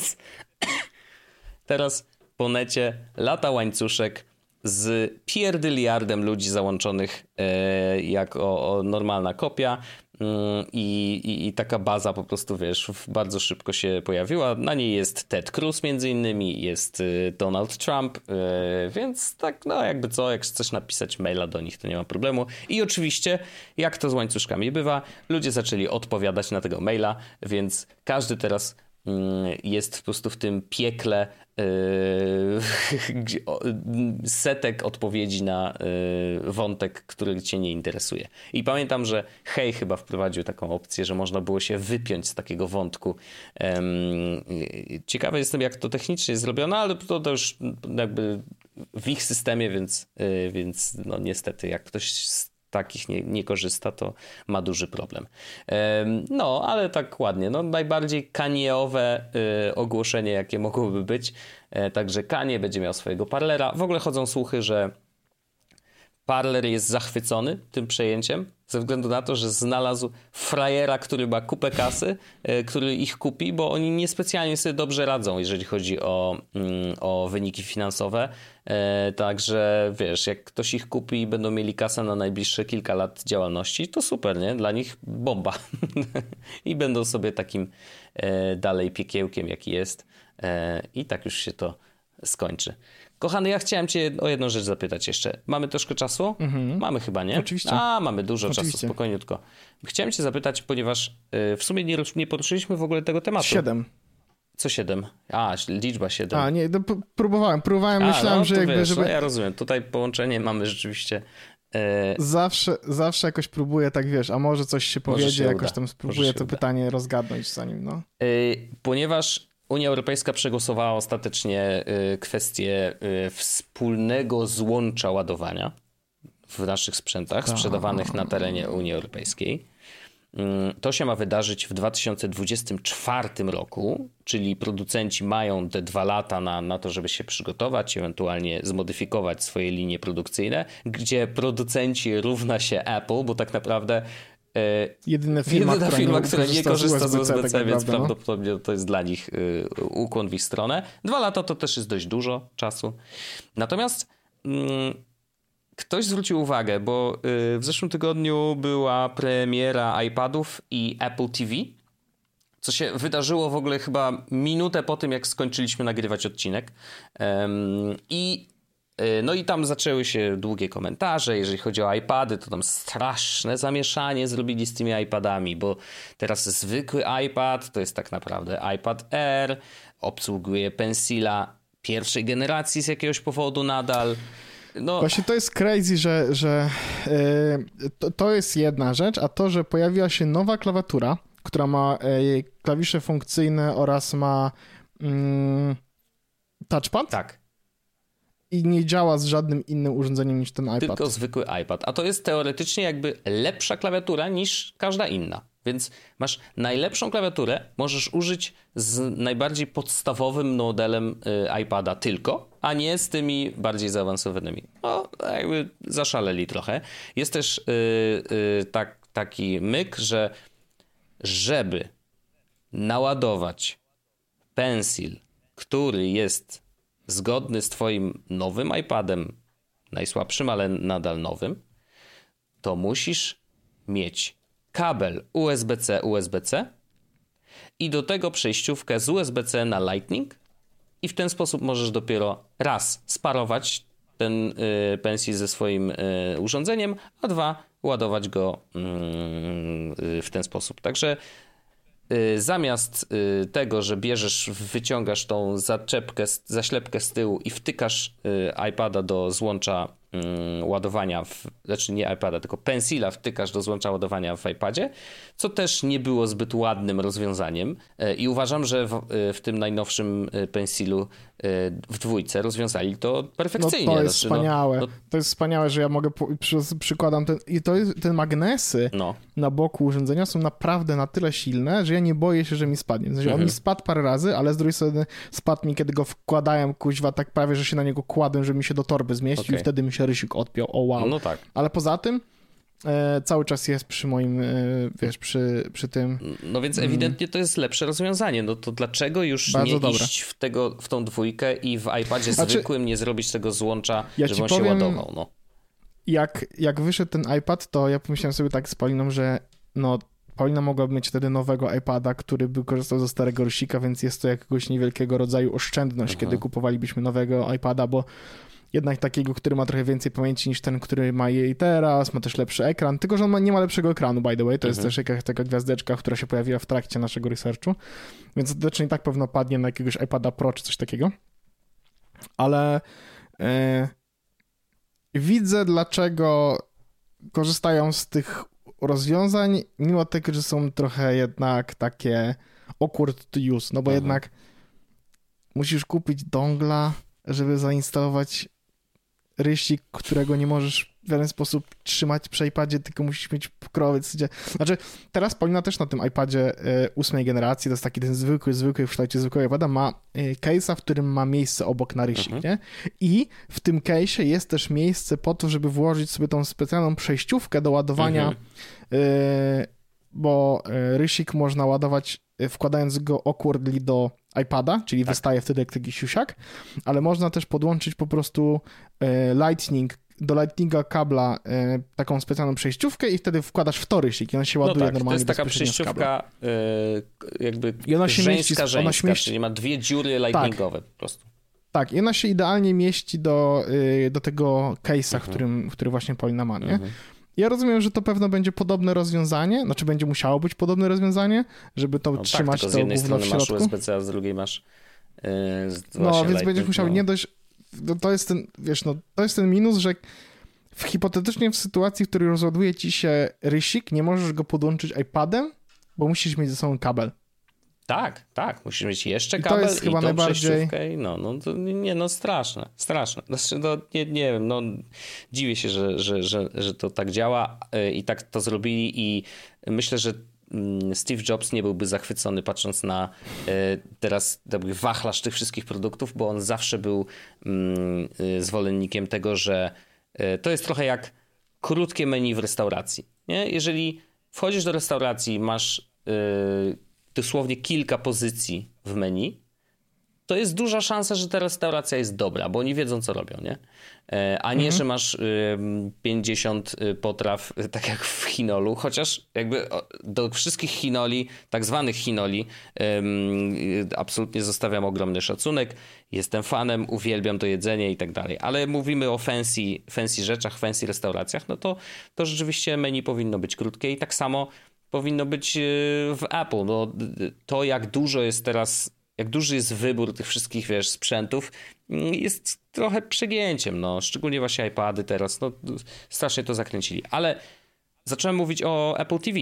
teraz po necie lata łańcuszek z pierdyliardem ludzi załączonych jako normalna kopia. I taka baza po prostu, wiesz, bardzo szybko się pojawiła. Na niej jest Ted Cruz między innymi, jest Donald Trump, więc tak, no jakby co, jak chcesz napisać maila do nich, to nie ma problemu. I oczywiście, jak to z łańcuszkami bywa, ludzie zaczęli odpowiadać na tego maila, więc każdy teraz jest po prostu w tym piekle setek odpowiedzi na wątek, który cię nie interesuje. I pamiętam, że Hej chyba wprowadził taką opcję, że można było się wypiąć z takiego wątku. Ciekawy jestem, jak to technicznie jest zrobione, ale to już jakby w ich systemie, więc no niestety, jak ktoś z takich nie korzysta, to ma duży problem. No, ale tak ładnie. No, najbardziej Kanye'owe ogłoszenie, jakie mogłoby być. Także Kanye będzie miał swojego Parlera. W ogóle chodzą słuchy, że Parler jest zachwycony tym przejęciem, ze względu na to, że znalazł frajera, który ma kupę kasy, który ich kupi, bo oni niespecjalnie sobie dobrze radzą, jeżeli chodzi o wyniki finansowe. Także wiesz, jak ktoś ich kupi i będą mieli kasę na najbliższe kilka lat działalności, to super, nie? Dla nich bomba. I będą sobie takim dalej piekiełkiem, jaki jest. I tak już się to skończy. Kochany, ja chciałem cię o jedną rzecz zapytać jeszcze. Mamy troszkę czasu? Mamy chyba, nie? Oczywiście. Mamy dużo czasu, spokojniutko. Chciałem cię zapytać, ponieważ w sumie nie poruszyliśmy w ogóle tego tematu. 7. Co 7? Liczba 7. Nie, próbowałem, myślałem, no, że jakby, wiesz, żeby... No ja rozumiem, tutaj połączenie mamy rzeczywiście... Zawsze jakoś próbuję, tak wiesz, a może coś się powiedzie, jakoś tam spróbuję to pytanie rozgadnąć zanim, no. Ponieważ Unia Europejska przegłosowała ostatecznie kwestię wspólnego złącza ładowania w naszych sprzętach sprzedawanych na terenie Unii Europejskiej. To się ma wydarzyć w 2024 roku, czyli producenci mają te 2 lata na to, żeby się przygotować, ewentualnie zmodyfikować swoje linie produkcyjne, gdzie producenci równa się Apple, bo tak naprawdę jedyna firma, która nie korzysta z USB-C, tak więc prawdopodobnie to jest dla nich ukłon w ich stronę. 2 lata to też jest dość dużo czasu. Natomiast ktoś zwrócił uwagę, bo w zeszłym tygodniu była premiera iPadów i Apple TV, co się wydarzyło w ogóle chyba minutę po tym, jak skończyliśmy nagrywać odcinek. No i tam zaczęły się długie komentarze, jeżeli chodzi o iPady, to tam straszne zamieszanie zrobili z tymi iPadami, bo teraz zwykły iPad to jest tak naprawdę iPad Air, obsługuje Pencila pierwszej generacji z jakiegoś powodu nadal. No. Właśnie to jest crazy, że to jest jedna rzecz, a to, że pojawiła się nowa klawiatura, która ma klawisze funkcyjne oraz ma touchpad. Tak. I nie działa z żadnym innym urządzeniem niż ten iPad. Tylko zwykły iPad. A to jest teoretycznie jakby lepsza klawiatura niż każda inna. Więc masz najlepszą klawiaturę, możesz użyć z najbardziej podstawowym modelem iPada tylko, a nie z tymi bardziej zaawansowanymi. No, jakby zaszaleli trochę. Jest też taki myk, że żeby naładować Pencil, który jest zgodny z twoim nowym iPadem, najsłabszym, ale nadal nowym, to musisz mieć kabel USB-C i do tego przejściówkę z USB-C na Lightning i w ten sposób możesz dopiero raz sparować ten Pencil ze swoim urządzeniem, a 2 ładować go w ten sposób. Także zamiast tego, że wyciągasz tą zaślepkę z tyłu i wtykasz iPada do złącza ładowania, znaczy nie iPada, tylko Pencila wtykasz do złącza ładowania w iPadzie, co też nie było zbyt ładnym rozwiązaniem i uważam, że w tym najnowszym Pencilu w 2 rozwiązali to perfekcyjnie. No to jest wspaniałe. To jest wspaniałe, że ja mogę, przykładam te magnesy na boku urządzenia są naprawdę na tyle silne, że ja nie boję się, że mi spadnie. W sensie on mi spadł parę razy, ale z drugiej strony spadł mi, kiedy go wkładałem, kuźwa, tak prawie, że się na niego kładłem, żeby mi się do torby zmieścił i wtedy mi się rysik odpiął. O wow. No tak. Ale poza tym cały czas jest przy moim, wiesz, przy tym. No więc ewidentnie to jest lepsze rozwiązanie. No to dlaczego już nie iść w tą 2 i w iPadzie zwykłym nie zrobić tego złącza, żeby on się ładował? No. Jak wyszedł ten iPad, to ja pomyślałem sobie tak z Poliną, że no Paulina mogłaby mieć wtedy nowego iPada, który by korzystał ze starego rysika, więc jest to jakiegoś niewielkiego rodzaju oszczędność, kiedy kupowalibyśmy nowego iPada, bo jednak takiego, który ma trochę więcej pamięci niż ten, który ma jej teraz, ma też lepszy ekran, tylko że on nie ma lepszego ekranu, by the way, to jest też jakaś taka gwiazdeczka, która się pojawiła w trakcie naszego researchu, więc ostatecznie i tak pewno padnie na jakiegoś iPada Pro czy coś takiego, ale widzę, dlaczego korzystają z tych rozwiązań, mimo tego, że są trochę jednak takie awkward to use, no bo jednak musisz kupić dongla, żeby zainstalować rysik, którego nie możesz w żaden sposób trzymać przy iPadzie, tylko musisz mieć pokrowiec. Znaczy, teraz Paulina też na tym iPadzie 8 generacji, to jest taki ten zwykły w kształcie zwykłego iPada, ma case'a, w którym ma miejsce obok na rysik, nie? I w tym case'ie jest też miejsce po to, żeby włożyć sobie tą specjalną przejściówkę do ładowania, bo rysik można ładować wkładając go awkwardly do iPada, czyli wystaje wtedy jak taki siusiak, ale można też podłączyć po prostu do Lightninga kabla taką specjalną przejściówkę i wtedy wkładasz w to rysik i ona się ładuje normalnie. To jest taka przejściówka jakby żeńska, czyli ma dwie dziury lightningowe po prostu. Tak, i ona się idealnie mieści do tego case'a, który właśnie Paulina ma, nie? Ja rozumiem, że to pewno będzie podobne rozwiązanie, znaczy będzie musiało być podobne rozwiązanie, żeby to trzymać tak, to gówno w środku. Z jednej strony masz USB-C, a z drugiej masz no, więc będziesz musiał nie dość... To jest ten, wiesz, no, to jest ten minus, że hipotetycznie w sytuacji, w której rozładuje ci się rysik, nie możesz go podłączyć iPadem, bo musisz mieć ze sobą kabel. Tak, musisz mieć jeszcze kabel i to jest chyba najbardziej... straszne. Znaczy, no, nie wiem, no dziwię się, że to tak działa i tak to zrobili i myślę, że Steve Jobs nie byłby zachwycony patrząc na teraz wachlarz tych wszystkich produktów, bo on zawsze był zwolennikiem tego, że to jest trochę jak krótkie menu w restauracji. Nie? Jeżeli wchodzisz do restauracji, masz dosłownie kilka pozycji w menu, to jest duża szansa, że ta restauracja jest dobra, bo oni wiedzą, co robią, nie? A nie, że masz 50 potraw, tak jak w Chinolu, chociaż jakby do wszystkich Chinoli, tak zwanych Chinoli, absolutnie zostawiam ogromny szacunek, jestem fanem, uwielbiam to jedzenie i tak dalej, ale mówimy o fancy rzeczach, fancy restauracjach, no to rzeczywiście menu powinno być krótkie i tak samo powinno być w Apple. No, to jak dużo jest teraz, jak duży jest wybór tych wszystkich, wiesz, sprzętów, jest trochę przegięciem, no. Szczególnie właśnie iPady teraz, no strasznie to zakręcili. Ale zacząłem mówić o Apple TV.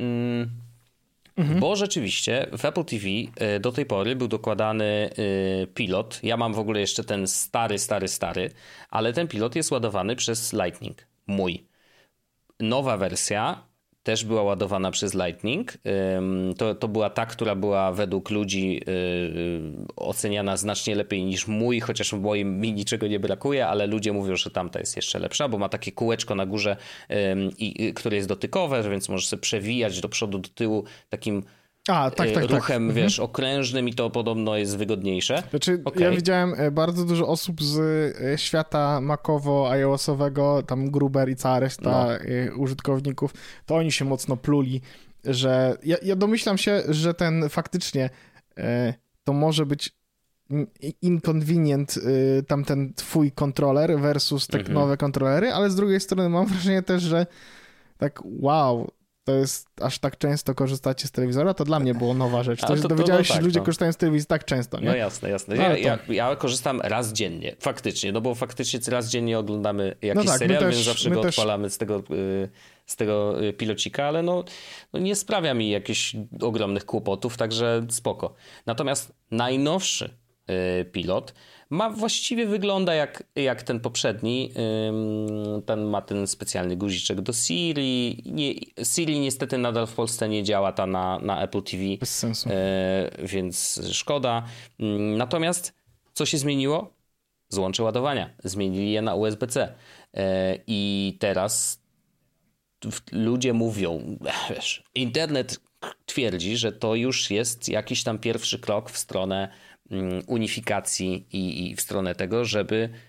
Bo rzeczywiście w Apple TV do tej pory był dokładany pilot. Ja mam w ogóle jeszcze ten stary, ale ten pilot jest ładowany przez Lightning. Mój. Nowa wersja też była ładowana przez Lightning. To była ta, która była według ludzi oceniana znacznie lepiej niż mój, chociaż w moim mi niczego nie brakuje, ale ludzie mówią, że tamta jest jeszcze lepsza, bo ma takie kółeczko na górze, które jest dotykowe, więc możesz sobie przewijać do przodu, do tyłu takim ruchem, wiesz, okrężnym i to podobno jest wygodniejsze. Znaczy, ja widziałem bardzo dużo osób z świata makowo-iOS-owego, tam Gruber i cała reszta użytkowników, to oni się mocno pluli, że ja domyślam się, że ten faktycznie to może być inconvenient tamten twój kontroler versus te nowe kontrolery, ale z drugiej strony mam wrażenie też, że tak wow, to jest aż tak często korzystacie z telewizora, to dla mnie było nowa rzecz. Dowiedziałeś się, że ludzie korzystają z telewizji tak często, nie? No jasne. Ja korzystam raz dziennie, faktycznie, no bo faktycznie raz dziennie oglądamy jakiś serial, więc zawsze go odpalamy z tego pilocika, ale no nie sprawia mi jakichś ogromnych kłopotów, także spoko. Natomiast najnowszy pilot właściwie wygląda jak ten poprzedni. Ten ma ten specjalny guziczek do Siri. Siri niestety nadal w Polsce nie działa ta na Apple TV. Bez sensu. Więc szkoda. Natomiast co się zmieniło? Złącze ładowania. Zmienili je na USB-C. I teraz ludzie mówią, wiesz, internet twierdzi, że to już jest jakiś tam pierwszy krok w stronę unifikacji i w stronę tego, żeby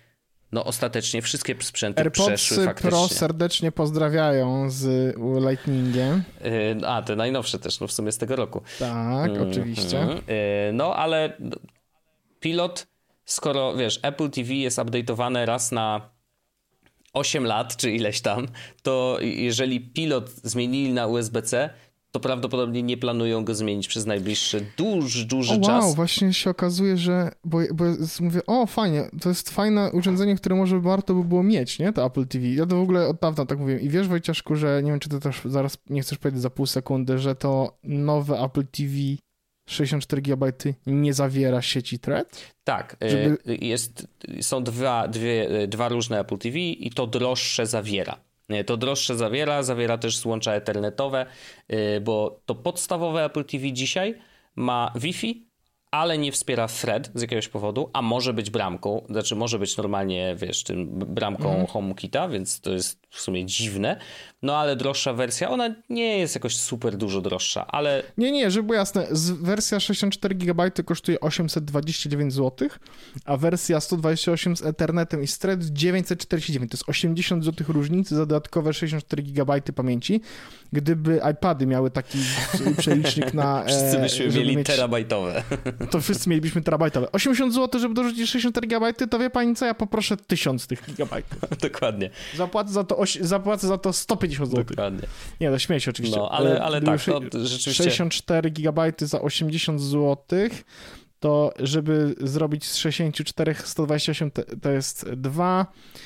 no ostatecznie wszystkie sprzęty AirPodsy przeszły faktycznie. Pro serdecznie pozdrawiają z Lightningiem. Te najnowsze też, no w sumie z tego roku. Tak, oczywiście. No ale pilot, skoro wiesz, Apple TV jest update'owane raz na 8 lat, czy ileś tam, to jeżeli pilot zmienili na USB-C, to prawdopodobnie nie planują go zmienić przez najbliższy duży czas. Wow, właśnie się okazuje, że... Bo mówię, fajnie, to jest fajne urządzenie, które może warto by było mieć, nie? To Apple TV. Ja to w ogóle od dawna tak mówiłem. I wiesz, Wojciaszku, że nie wiem, czy ty też zaraz nie chcesz powiedzieć za pół sekundy, że to nowe Apple TV 64 GB nie zawiera sieci Thread? Tak, są dwa różne Apple TV i to droższe zawiera. To droższe zawiera też złącza ethernetowe, bo to podstawowe Apple TV dzisiaj ma Wi-Fi, ale nie wspiera Thread z jakiegoś powodu, a może być bramką, znaczy może być normalnie, wiesz, tym bramką HomeKita, więc to jest w sumie dziwne, no ale droższa wersja, ona nie jest jakoś super dużo droższa, ale... Nie, żeby było jasne, wersja 64 GB kosztuje 829 zł, a wersja 128 z Ethernetem i z Thread 949, to jest 80 zł różnicy za dodatkowe 64 GB pamięci. Gdyby iPady miały taki przelicznik na... Wszyscy byśmy mieli terabajtowe. To wszyscy mielibyśmy terabajtowe. 80 zł, żeby dorzucić 64 GB, to wie pani co, ja poproszę 1000 tych gigabajtów. Dokładnie. Zapłacę za to 150 zł. Dokładnie. Nie, to śmieję się oczywiście. No, ale tak, to rzeczywiście... 64 GB za 80 zł, to żeby zrobić z 64 128 to jest 2...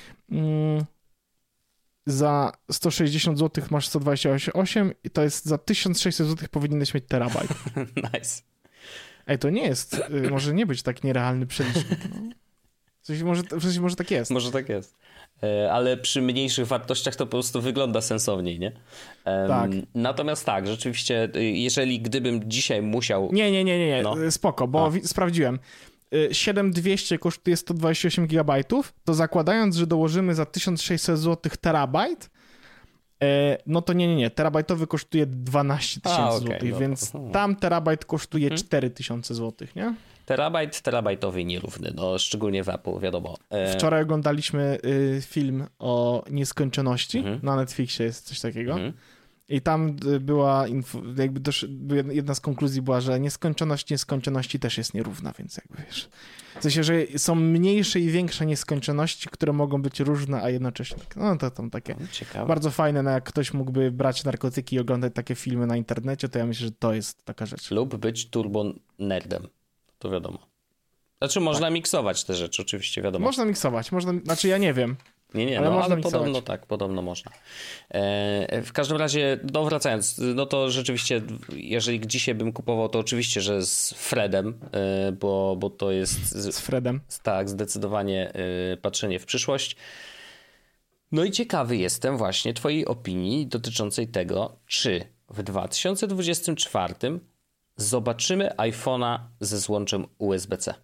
za 160 zł masz 128 i to jest za 1600 zł powinieneś mieć terabajt. Nice. Ej, to nie jest, może nie być tak nierealny przelicznik. No. Może tak jest. Może tak jest. Ale przy mniejszych wartościach to po prostu wygląda sensowniej, nie? Tak. Natomiast tak, rzeczywiście, gdybym dzisiaj musiał... Nie, no. Spoko, bo sprawdziłem. 7200 kosztuje 128 GB, to zakładając, że dołożymy za 1600 zł terabajt, no to nie. Terabajtowy kosztuje 12 000 zł, więc tam terabajt kosztuje 4000 zł, nie? Terabajtowy nierówny, no szczególnie w Apple, wiadomo. Wczoraj oglądaliśmy film o nieskończoności, na Netflixie jest coś takiego. I tam była, jedna z konkluzji była, że nieskończoność nieskończoności też jest nierówna, więc jakby wiesz. W sensie, że są mniejsze i większe nieskończoności, które mogą być różne, a jednocześnie tak, no to tam takie ciekawe. Bardzo fajne, no jak ktoś mógłby brać narkotyki i oglądać takie filmy na internecie, to ja myślę, że to jest taka rzecz. Lub być turbo nerdem, to wiadomo. Znaczy można miksować te rzeczy, oczywiście, wiadomo. Można miksować, znaczy ja nie wiem. Nie, ale podobno można. W każdym razie, no wracając, no to rzeczywiście, jeżeli dzisiaj bym kupował, to oczywiście, że z Fredem, bo to jest... Z Fredem. Tak, zdecydowanie patrzenie w przyszłość. No i ciekawy jestem właśnie twojej opinii dotyczącej tego, czy w 2024 zobaczymy iPhone'a ze złączem USB-C.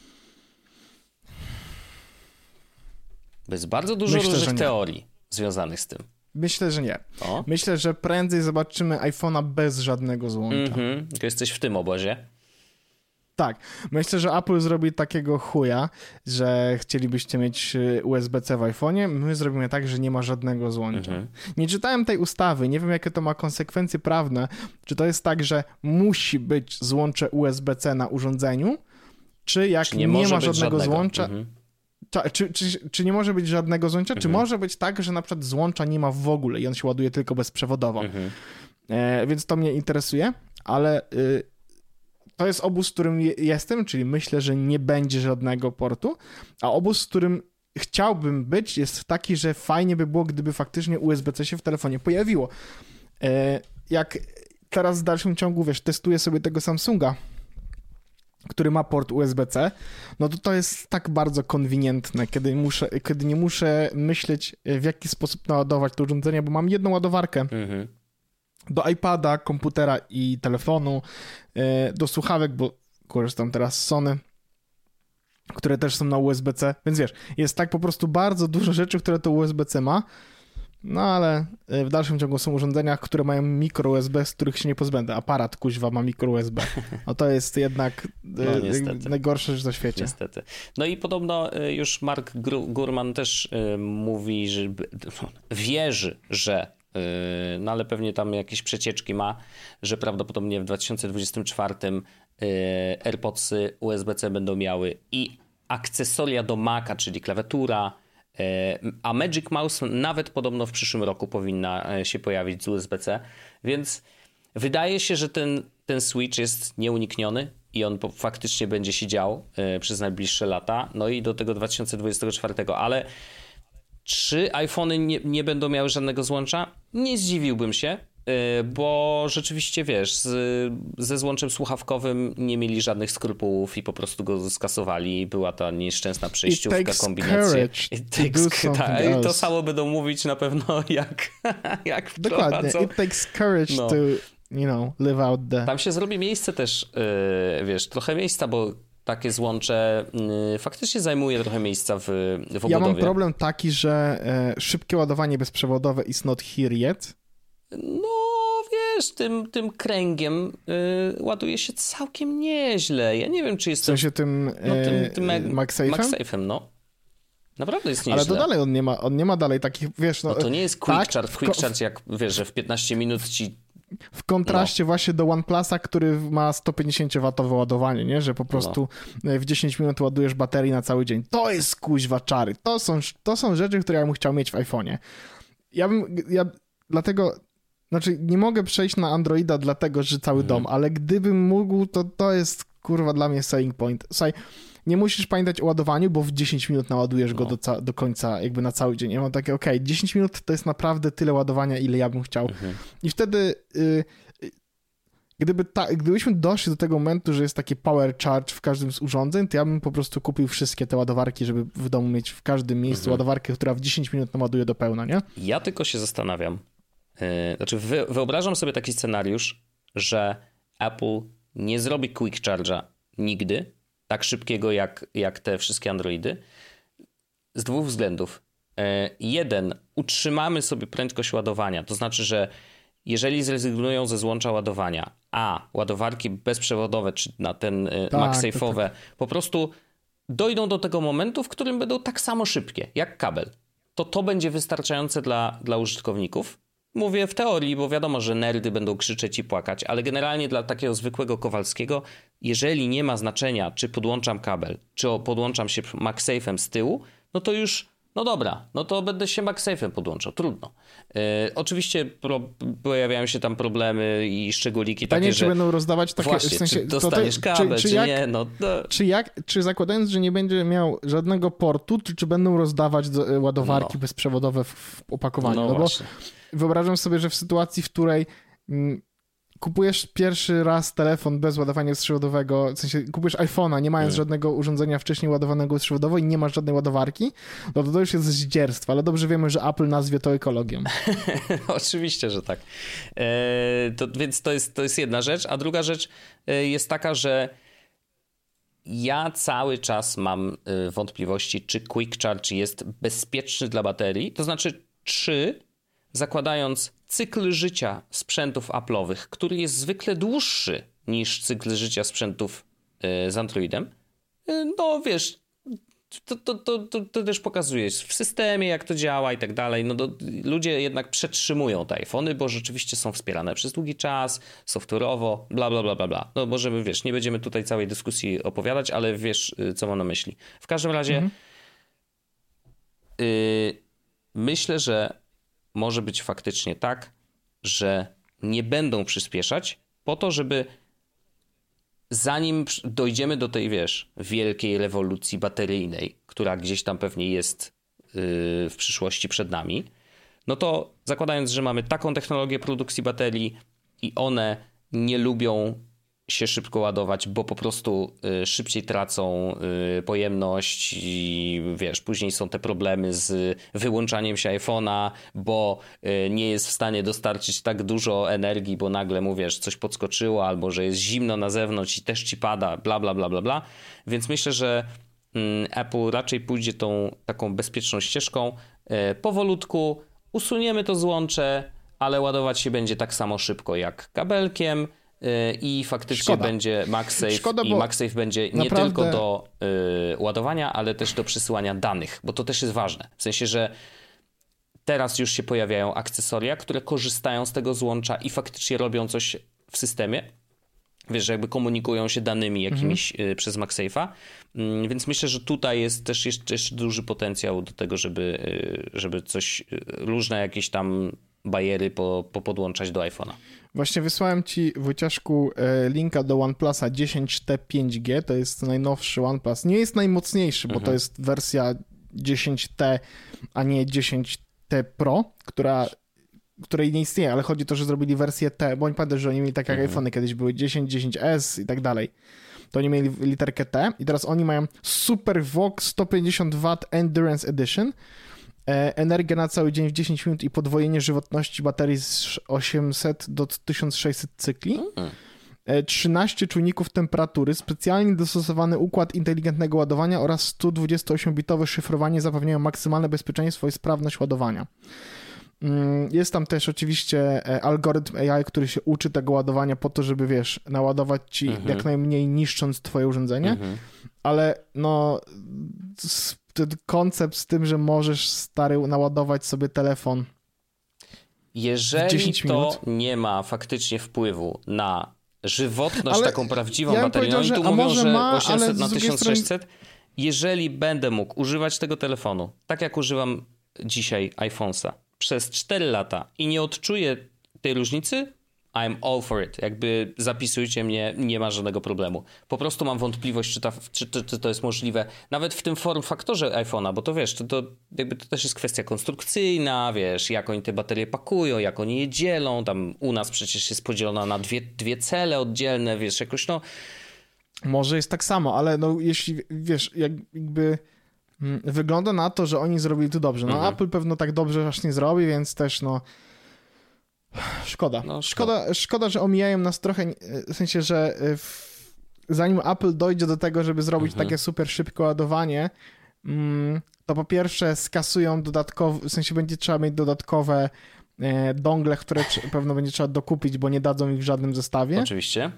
Bo jest bardzo dużo różnych teorii związanych z tym. Myślę, że nie. Myślę, że prędzej zobaczymy iPhone'a bez żadnego złącza. To jesteś w tym obozie? Tak. Myślę, że Apple zrobi takiego chuja, że chcielibyście mieć USB-C w iPhone'ie. My zrobimy tak, że nie ma żadnego złącza. Nie czytałem tej ustawy, nie wiem, jakie to ma konsekwencje prawne. Czy to jest tak, że musi być złącze USB-C na urządzeniu, czy jak nie ma żadnego złącza... Czy nie może być żadnego złącza? Czy może być tak, że na przykład złącza nie ma w ogóle i on się ładuje tylko bezprzewodowo? Więc to mnie interesuje, ale to jest obóz, w którym jestem, czyli myślę, że nie będzie żadnego portu, a obóz, w którym chciałbym być, jest taki, że fajnie by było, gdyby faktycznie USB-C się w telefonie pojawiło. Jak teraz w dalszym ciągu, wiesz, testuję sobie tego Samsunga, który ma port USB-C, no to jest tak bardzo konwenientne, kiedy nie muszę myśleć, w jaki sposób naładować to urządzenie, bo mam jedną ładowarkę do iPada, komputera i telefonu, do słuchawek, bo korzystam teraz z Sony, które też są na USB-C, więc wiesz, jest tak po prostu bardzo dużo rzeczy, które to USB-C ma, No ale w dalszym ciągu są urządzenia, które mają mikro USB, z których się nie pozbędę. Aparat kuźwa ma mikro USB. No to jest jednak najgorsza rzecz na świecie. Niestety. No i podobno już Mark Gurman też mówi, że wierzy, że no ale pewnie tam jakieś przecieczki ma, że prawdopodobnie w 2024 AirPodsy USB-C będą miały i akcesoria do Maca, czyli klawiatura, a Magic Mouse nawet podobno w przyszłym roku powinna się pojawić z USB-C, więc wydaje się, że ten switch jest nieunikniony i on faktycznie będzie się dział przez najbliższe lata, no i do tego 2024, ale czy iPhony nie będą miały żadnego złącza? Nie zdziwiłbym się, bo rzeczywiście wiesz, ze złączem słuchawkowym nie mieli żadnych skrupułów i po prostu go skasowali. Była ta nieszczęsna przejściówka, kombinacja. I to samo będą mówić na pewno jak dokładnie. It takes courage to live out the... Tam się zrobi miejsce też, wiesz, trochę miejsca, bo takie złącze faktycznie zajmuje trochę miejsca w obudowie. Ja mam problem taki, że szybkie ładowanie bezprzewodowe is not here yet. No wiesz, tym kręgiem ładuje się całkiem nieźle. Ja nie wiem, czy jest... W sensie tym MagSafe'em, no. Naprawdę jest nieźle. Ale to dalej on nie ma dalej takich, wiesz... No to nie jest quick charge jak, wiesz, że w 15 minut ci... W kontraście właśnie do OnePlusa, który ma 150W ładowanie, nie? Że po prostu w 10 minut ładujesz baterii na cały dzień. To jest kuźwa czary. To są rzeczy, które ja bym chciał mieć w iPhone'ie. Dlatego, znaczy nie mogę przejść na Androida dlatego, że cały dom, ale gdybym mógł, to jest kurwa dla mnie selling point. Słuchaj, nie musisz pamiętać o ładowaniu, bo w 10 minut naładujesz go do końca, jakby na cały dzień. Ja mam takie, 10 minut to jest naprawdę tyle ładowania, ile ja bym chciał. I wtedy, gdybyśmy doszli do tego momentu, że jest taki power charge w każdym z urządzeń, to ja bym po prostu kupił wszystkie te ładowarki, żeby w domu mieć w każdym miejscu ładowarkę, która w 10 minut naładuje do pełna, nie? Ja tylko się zastanawiam. Znaczy, wyobrażam sobie taki scenariusz, że Apple nie zrobi quick charge'a nigdy, tak szybkiego jak te wszystkie Androidy, z dwóch względów. Jeden, utrzymamy sobie prędkość ładowania, to znaczy, że jeżeli zrezygnują ze złącza ładowania, a ładowarki bezprzewodowe, czy na ten MagSafe'owe, po prostu dojdą do tego momentu, w którym będą tak samo szybkie jak kabel, to będzie wystarczające dla użytkowników. Mówię w teorii, bo wiadomo, że nerdy będą krzyczeć i płakać, ale generalnie dla takiego zwykłego Kowalskiego, jeżeli nie ma znaczenia, czy podłączam kabel, czy podłączam się MagSafe'em z tyłu, no to już, no dobra, no to będę się MagSafe'em podłączał, trudno. Oczywiście pojawiają się tam problemy i szczególiki takie, czy będą rozdawać takie... Właśnie, w sensie, czy dostaniesz kabel, czy nie, no... Czy zakładając, że nie będzie miał żadnego portu, czy będą rozdawać ładowarki bezprzewodowe w opakowaniu? No bo wyobrażam sobie, że w sytuacji, w której kupujesz pierwszy raz telefon bez ładowania bezprzewodowego, w sensie kupujesz iPhone'a, nie mając żadnego urządzenia wcześniej ładowanego bezprzewodowo i nie masz żadnej ładowarki, no to już jest zdzierstwo, ale dobrze wiemy, że Apple nazwie to ekologią. Oczywiście, że tak. Więc to jest jedna rzecz, a druga rzecz jest taka, że ja cały czas mam wątpliwości, czy Quick Charge jest bezpieczny dla baterii, to znaczy czy zakładając cykl życia sprzętów Apple'owych, który jest zwykle dłuższy niż cykl życia sprzętów z Androidem, no wiesz, to też pokazuje w systemie, jak to działa i tak dalej. No ludzie jednak przetrzymują te iPhony, bo rzeczywiście są wspierane przez długi czas, software'owo, bla, bla, bla, bla, bla. No możemy, wiesz, nie będziemy tutaj całej dyskusji opowiadać, ale wiesz, co mam na myśli. W każdym razie myślę, że może być faktycznie tak, że nie będą przyspieszać po to, żeby zanim dojdziemy do tej, wiesz, wielkiej rewolucji bateryjnej, która gdzieś tam pewnie jest w przyszłości przed nami, no to zakładając, że mamy taką technologię produkcji baterii i one nie lubią się szybko ładować, bo po prostu szybciej tracą pojemność i wiesz, później są te problemy z wyłączaniem się iPhone'a, bo nie jest w stanie dostarczyć tak dużo energii, bo nagle mu, wiesz, coś podskoczyło, albo że jest zimno na zewnątrz i też ci pada, bla, bla, bla, bla, bla. Więc myślę, że Apple raczej pójdzie tą taką bezpieczną ścieżką, powolutku usuniemy to złącze, ale ładować się będzie tak samo szybko jak kabelkiem i faktycznie będzie MagSafe i MagSafe będzie nie tylko do ładowania, ale też do przesyłania danych, bo to też jest ważne. W sensie, że teraz już się pojawiają akcesoria, które korzystają z tego złącza i faktycznie robią coś w systemie. Wiesz, że jakby komunikują się danymi jakimiś przez MagSafe'a, więc myślę, że tutaj jest też jeszcze duży potencjał do tego, żeby coś, różne jakieś tam bariery podłączać do iPhone'a. Właśnie wysłałem ci, Wojciaszku, linka do OnePlusa 10T 5G, to jest najnowszy OnePlus. Nie jest najmocniejszy, bo to jest wersja 10T, a nie 10T Pro, której nie istnieje, ale chodzi o to, że zrobili wersję T, bo oni pamiętają, że oni mieli tak jak iPhony kiedyś były 10, 10S i tak dalej. To oni mieli literkę T i teraz oni mają Super Vox 150W Endurance Edition, energia na cały dzień w 10 minut i podwojenie żywotności baterii z 800 do 1600 cykli. 13 czujników temperatury, specjalnie dostosowany układ inteligentnego ładowania oraz 128-bitowe szyfrowanie zapewniają maksymalne bezpieczeństwo i sprawność ładowania. Jest tam też oczywiście algorytm AI, który się uczy tego ładowania po to, żeby, wiesz, naładować ci jak najmniej niszcząc twoje urządzenie, ale no ten koncept z tym, że możesz, stary, naładować sobie telefon jeżeli 10 minut. To nie ma faktycznie wpływu na żywotność, ale taką prawdziwą ja baterię, oni tu mówią, że ma, 800 na 1600, strony... jeżeli będę mógł używać tego telefonu, tak jak używam dzisiaj iPhone'a, przez 4 lata i nie odczuję tej różnicy, I'm all for it. Jakby zapisujcie mnie, nie ma żadnego problemu. Po prostu mam wątpliwość, czy to jest możliwe. Nawet w tym form faktorze iPhone'a, bo to wiesz, to też jest kwestia konstrukcyjna, wiesz, jak oni te baterie pakują, jak oni je dzielą. Tam u nas przecież jest podzielona na dwie cele oddzielne, wiesz, jakoś no... Może jest tak samo, ale no jeśli, wiesz, jakby... Wygląda na to, że oni zrobili to dobrze. No Apple pewno tak dobrze aż nie zrobi, więc też no... Szkoda. No, szkoda, że omijają nas trochę, w sensie, że zanim Apple dojdzie do tego, żeby zrobić takie super szybkie ładowanie, to po pierwsze skasują dodatkowe, w sensie będzie trzeba mieć dodatkowe dongle, które pewno będzie trzeba dokupić, bo nie dadzą ich w żadnym zestawie. Oczywiście.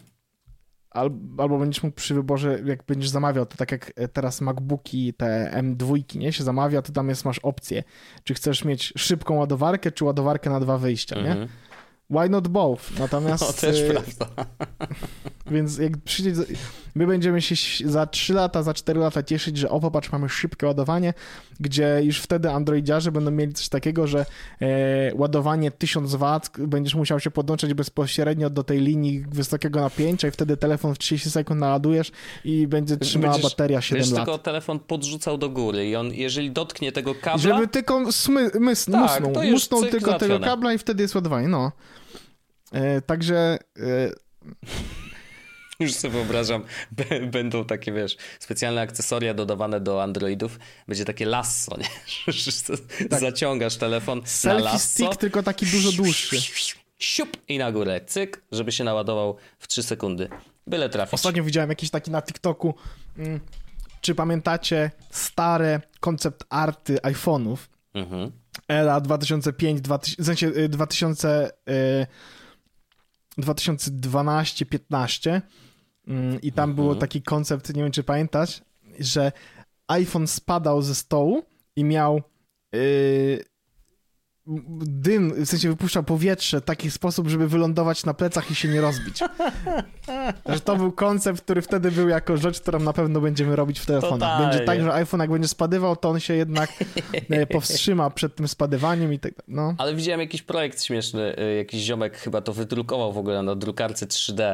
Albo będziesz mógł przy wyborze, jak będziesz zamawiał, to tak jak teraz MacBooki, te M2, nie, się zamawia, to tam masz opcję, czy chcesz mieć szybką ładowarkę, czy ładowarkę na 2 wyjścia, nie? Why not both? Natomiast... No też prawda. Więc jak przyjdzie... My będziemy się za 3 lata, za 4 lata cieszyć, że o, popatrz, mamy szybkie ładowanie, gdzie już wtedy androidziarze będą mieli coś takiego, że ładowanie 1000 W będziesz musiał się podłączyć bezpośrednio do tej linii wysokiego napięcia i wtedy telefon w 30 sekund naładujesz i będzie trzymała bateria 7 lat. tylko telefon podrzucał do góry i on, jeżeli dotknie tego kabla... Żeby tylko musnął tylko tego kabla i wtedy jest ładowanie, no. Także... Już sobie wyobrażam, będą takie, wiesz, specjalne akcesoria dodawane do Androidów. Będzie takie lasso, nie? Tak. Zaciągasz telefon na lasso. Selfie stick, tylko taki dużo dłuższy. Siup i na górę, cyk, żeby się naładował w 3 sekundy. Byle trafić. Ostatnio widziałem jakiś taki na TikToku. Czy pamiętacie stare koncept arty iPhone'ów? Era 2005, w sensie 2012-15 i tam było taki koncept, nie wiem czy pamiętasz, że iPhone spadał ze stołu i miał dym, w sensie wypuszczał powietrze w taki sposób, żeby wylądować na plecach i się nie rozbić. Że to był koncept, który wtedy był jako rzecz, którą na pewno będziemy robić w telefonach. Będzie tak, że iPhone jak będzie spadywał, to on się jednak powstrzyma przed tym spadywaniem i tak no. Ale widziałem jakiś projekt śmieszny, jakiś ziomek chyba to wydrukował w ogóle na drukarce 3D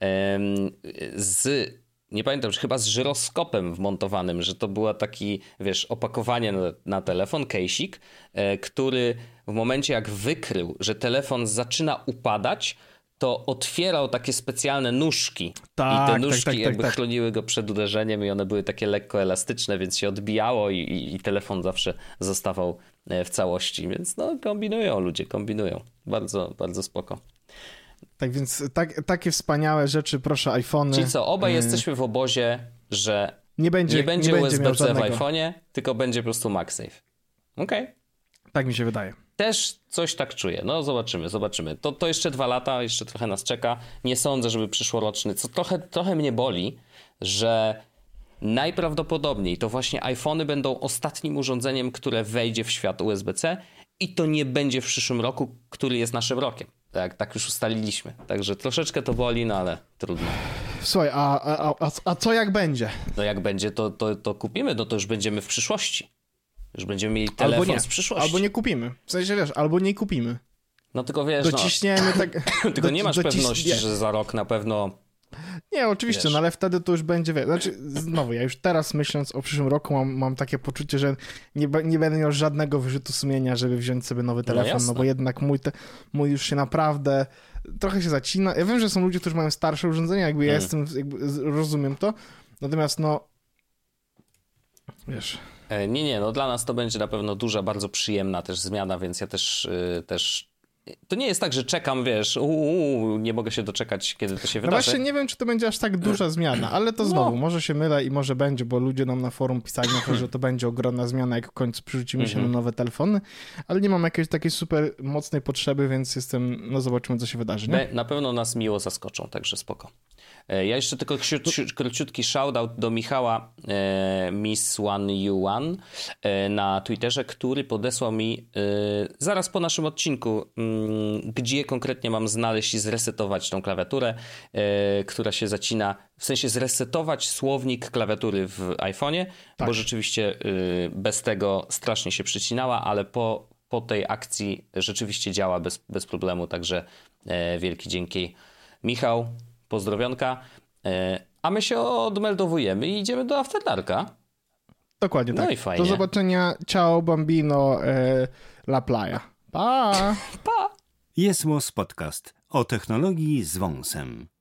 nie pamiętam, chyba z żyroskopem wmontowanym, że to była taki, wiesz, opakowanie na telefon, case'ik, który w momencie jak wykrył, że telefon zaczyna upadać, to otwierał takie specjalne nóżki. Tak, i te nóżki chroniły go przed uderzeniem i one były takie lekko elastyczne, więc się odbijało i telefon zawsze zostawał w całości. Więc no kombinują ludzie, kombinują. Bardzo, bardzo spoko. Tak więc takie wspaniałe rzeczy, proszę, iPhony. Czyli co, obaj jesteśmy w obozie, że nie będzie USB-C w iPhone'ie, tylko będzie po prostu MagSafe. Okej. Tak mi się wydaje. Też coś tak czuję. No zobaczymy. To jeszcze 2 lata, jeszcze trochę nas czeka. Nie sądzę, żeby przyszłoroczny, co trochę mnie boli, że najprawdopodobniej to właśnie iPhony będą ostatnim urządzeniem, które wejdzie w świat USB-C i to nie będzie w przyszłym roku, który jest naszym rokiem. Tak już ustaliliśmy. Także troszeczkę to boli, no ale trudno. Słuchaj, a co jak będzie? No jak będzie, to kupimy, no to już będziemy w przyszłości. Już będziemy mieli telefon z przyszłości. Albo nie kupimy. W sensie, wiesz, albo nie kupimy. No tylko wiesz, dociśniemy tak... Tylko nie masz pewności, że za rok na pewno... Nie, oczywiście, wiesz. No ale wtedy to już będzie, wiesz, znaczy znowu, ja już teraz myśląc o przyszłym roku mam takie poczucie, że nie będę miał żadnego wyrzutu sumienia, żeby wziąć sobie nowy telefon, no bo jednak mój już się naprawdę trochę się zacina. Ja wiem, że są ludzie, którzy mają starsze urządzenia, jakby ja rozumiem to, natomiast wiesz... Nie, no dla nas to będzie na pewno duża, bardzo przyjemna też zmiana, więc ja też to nie jest tak, że czekam, wiesz, nie mogę się doczekać, kiedy to się wydarzy. No właśnie nie wiem, czy to będzie aż tak duża zmiana, ale to znowu, może się mylę i może będzie, bo ludzie nam na forum pisali na to, że to będzie ogromna zmiana, jak w końcu przerzucimy się na nowe telefony, ale nie mam jakiejś takiej super mocnej potrzeby, więc zobaczymy, co się wydarzy, nie? Na pewno nas miło zaskoczą, także spoko. Ja jeszcze tylko króciutki shoutout do Michała Miss1U1 na Twitterze, który podesłał mi zaraz po naszym odcinku, gdzie konkretnie mam znaleźć i zresetować tą klawiaturę, która się zacina, w sensie zresetować słownik klawiatury w iPhone'ie, bo rzeczywiście bez tego strasznie się przycinała, ale po tej akcji rzeczywiście działa bez problemu, także wielki dzięki. Michał, pozdrowionka. A my się odmeldowujemy i idziemy do After Darka. Dokładnie tak. No i fajnie. Do zobaczenia. Ciao, bambino, la playa. Pa! Pa! Jest Podcast o technologii z wąsem.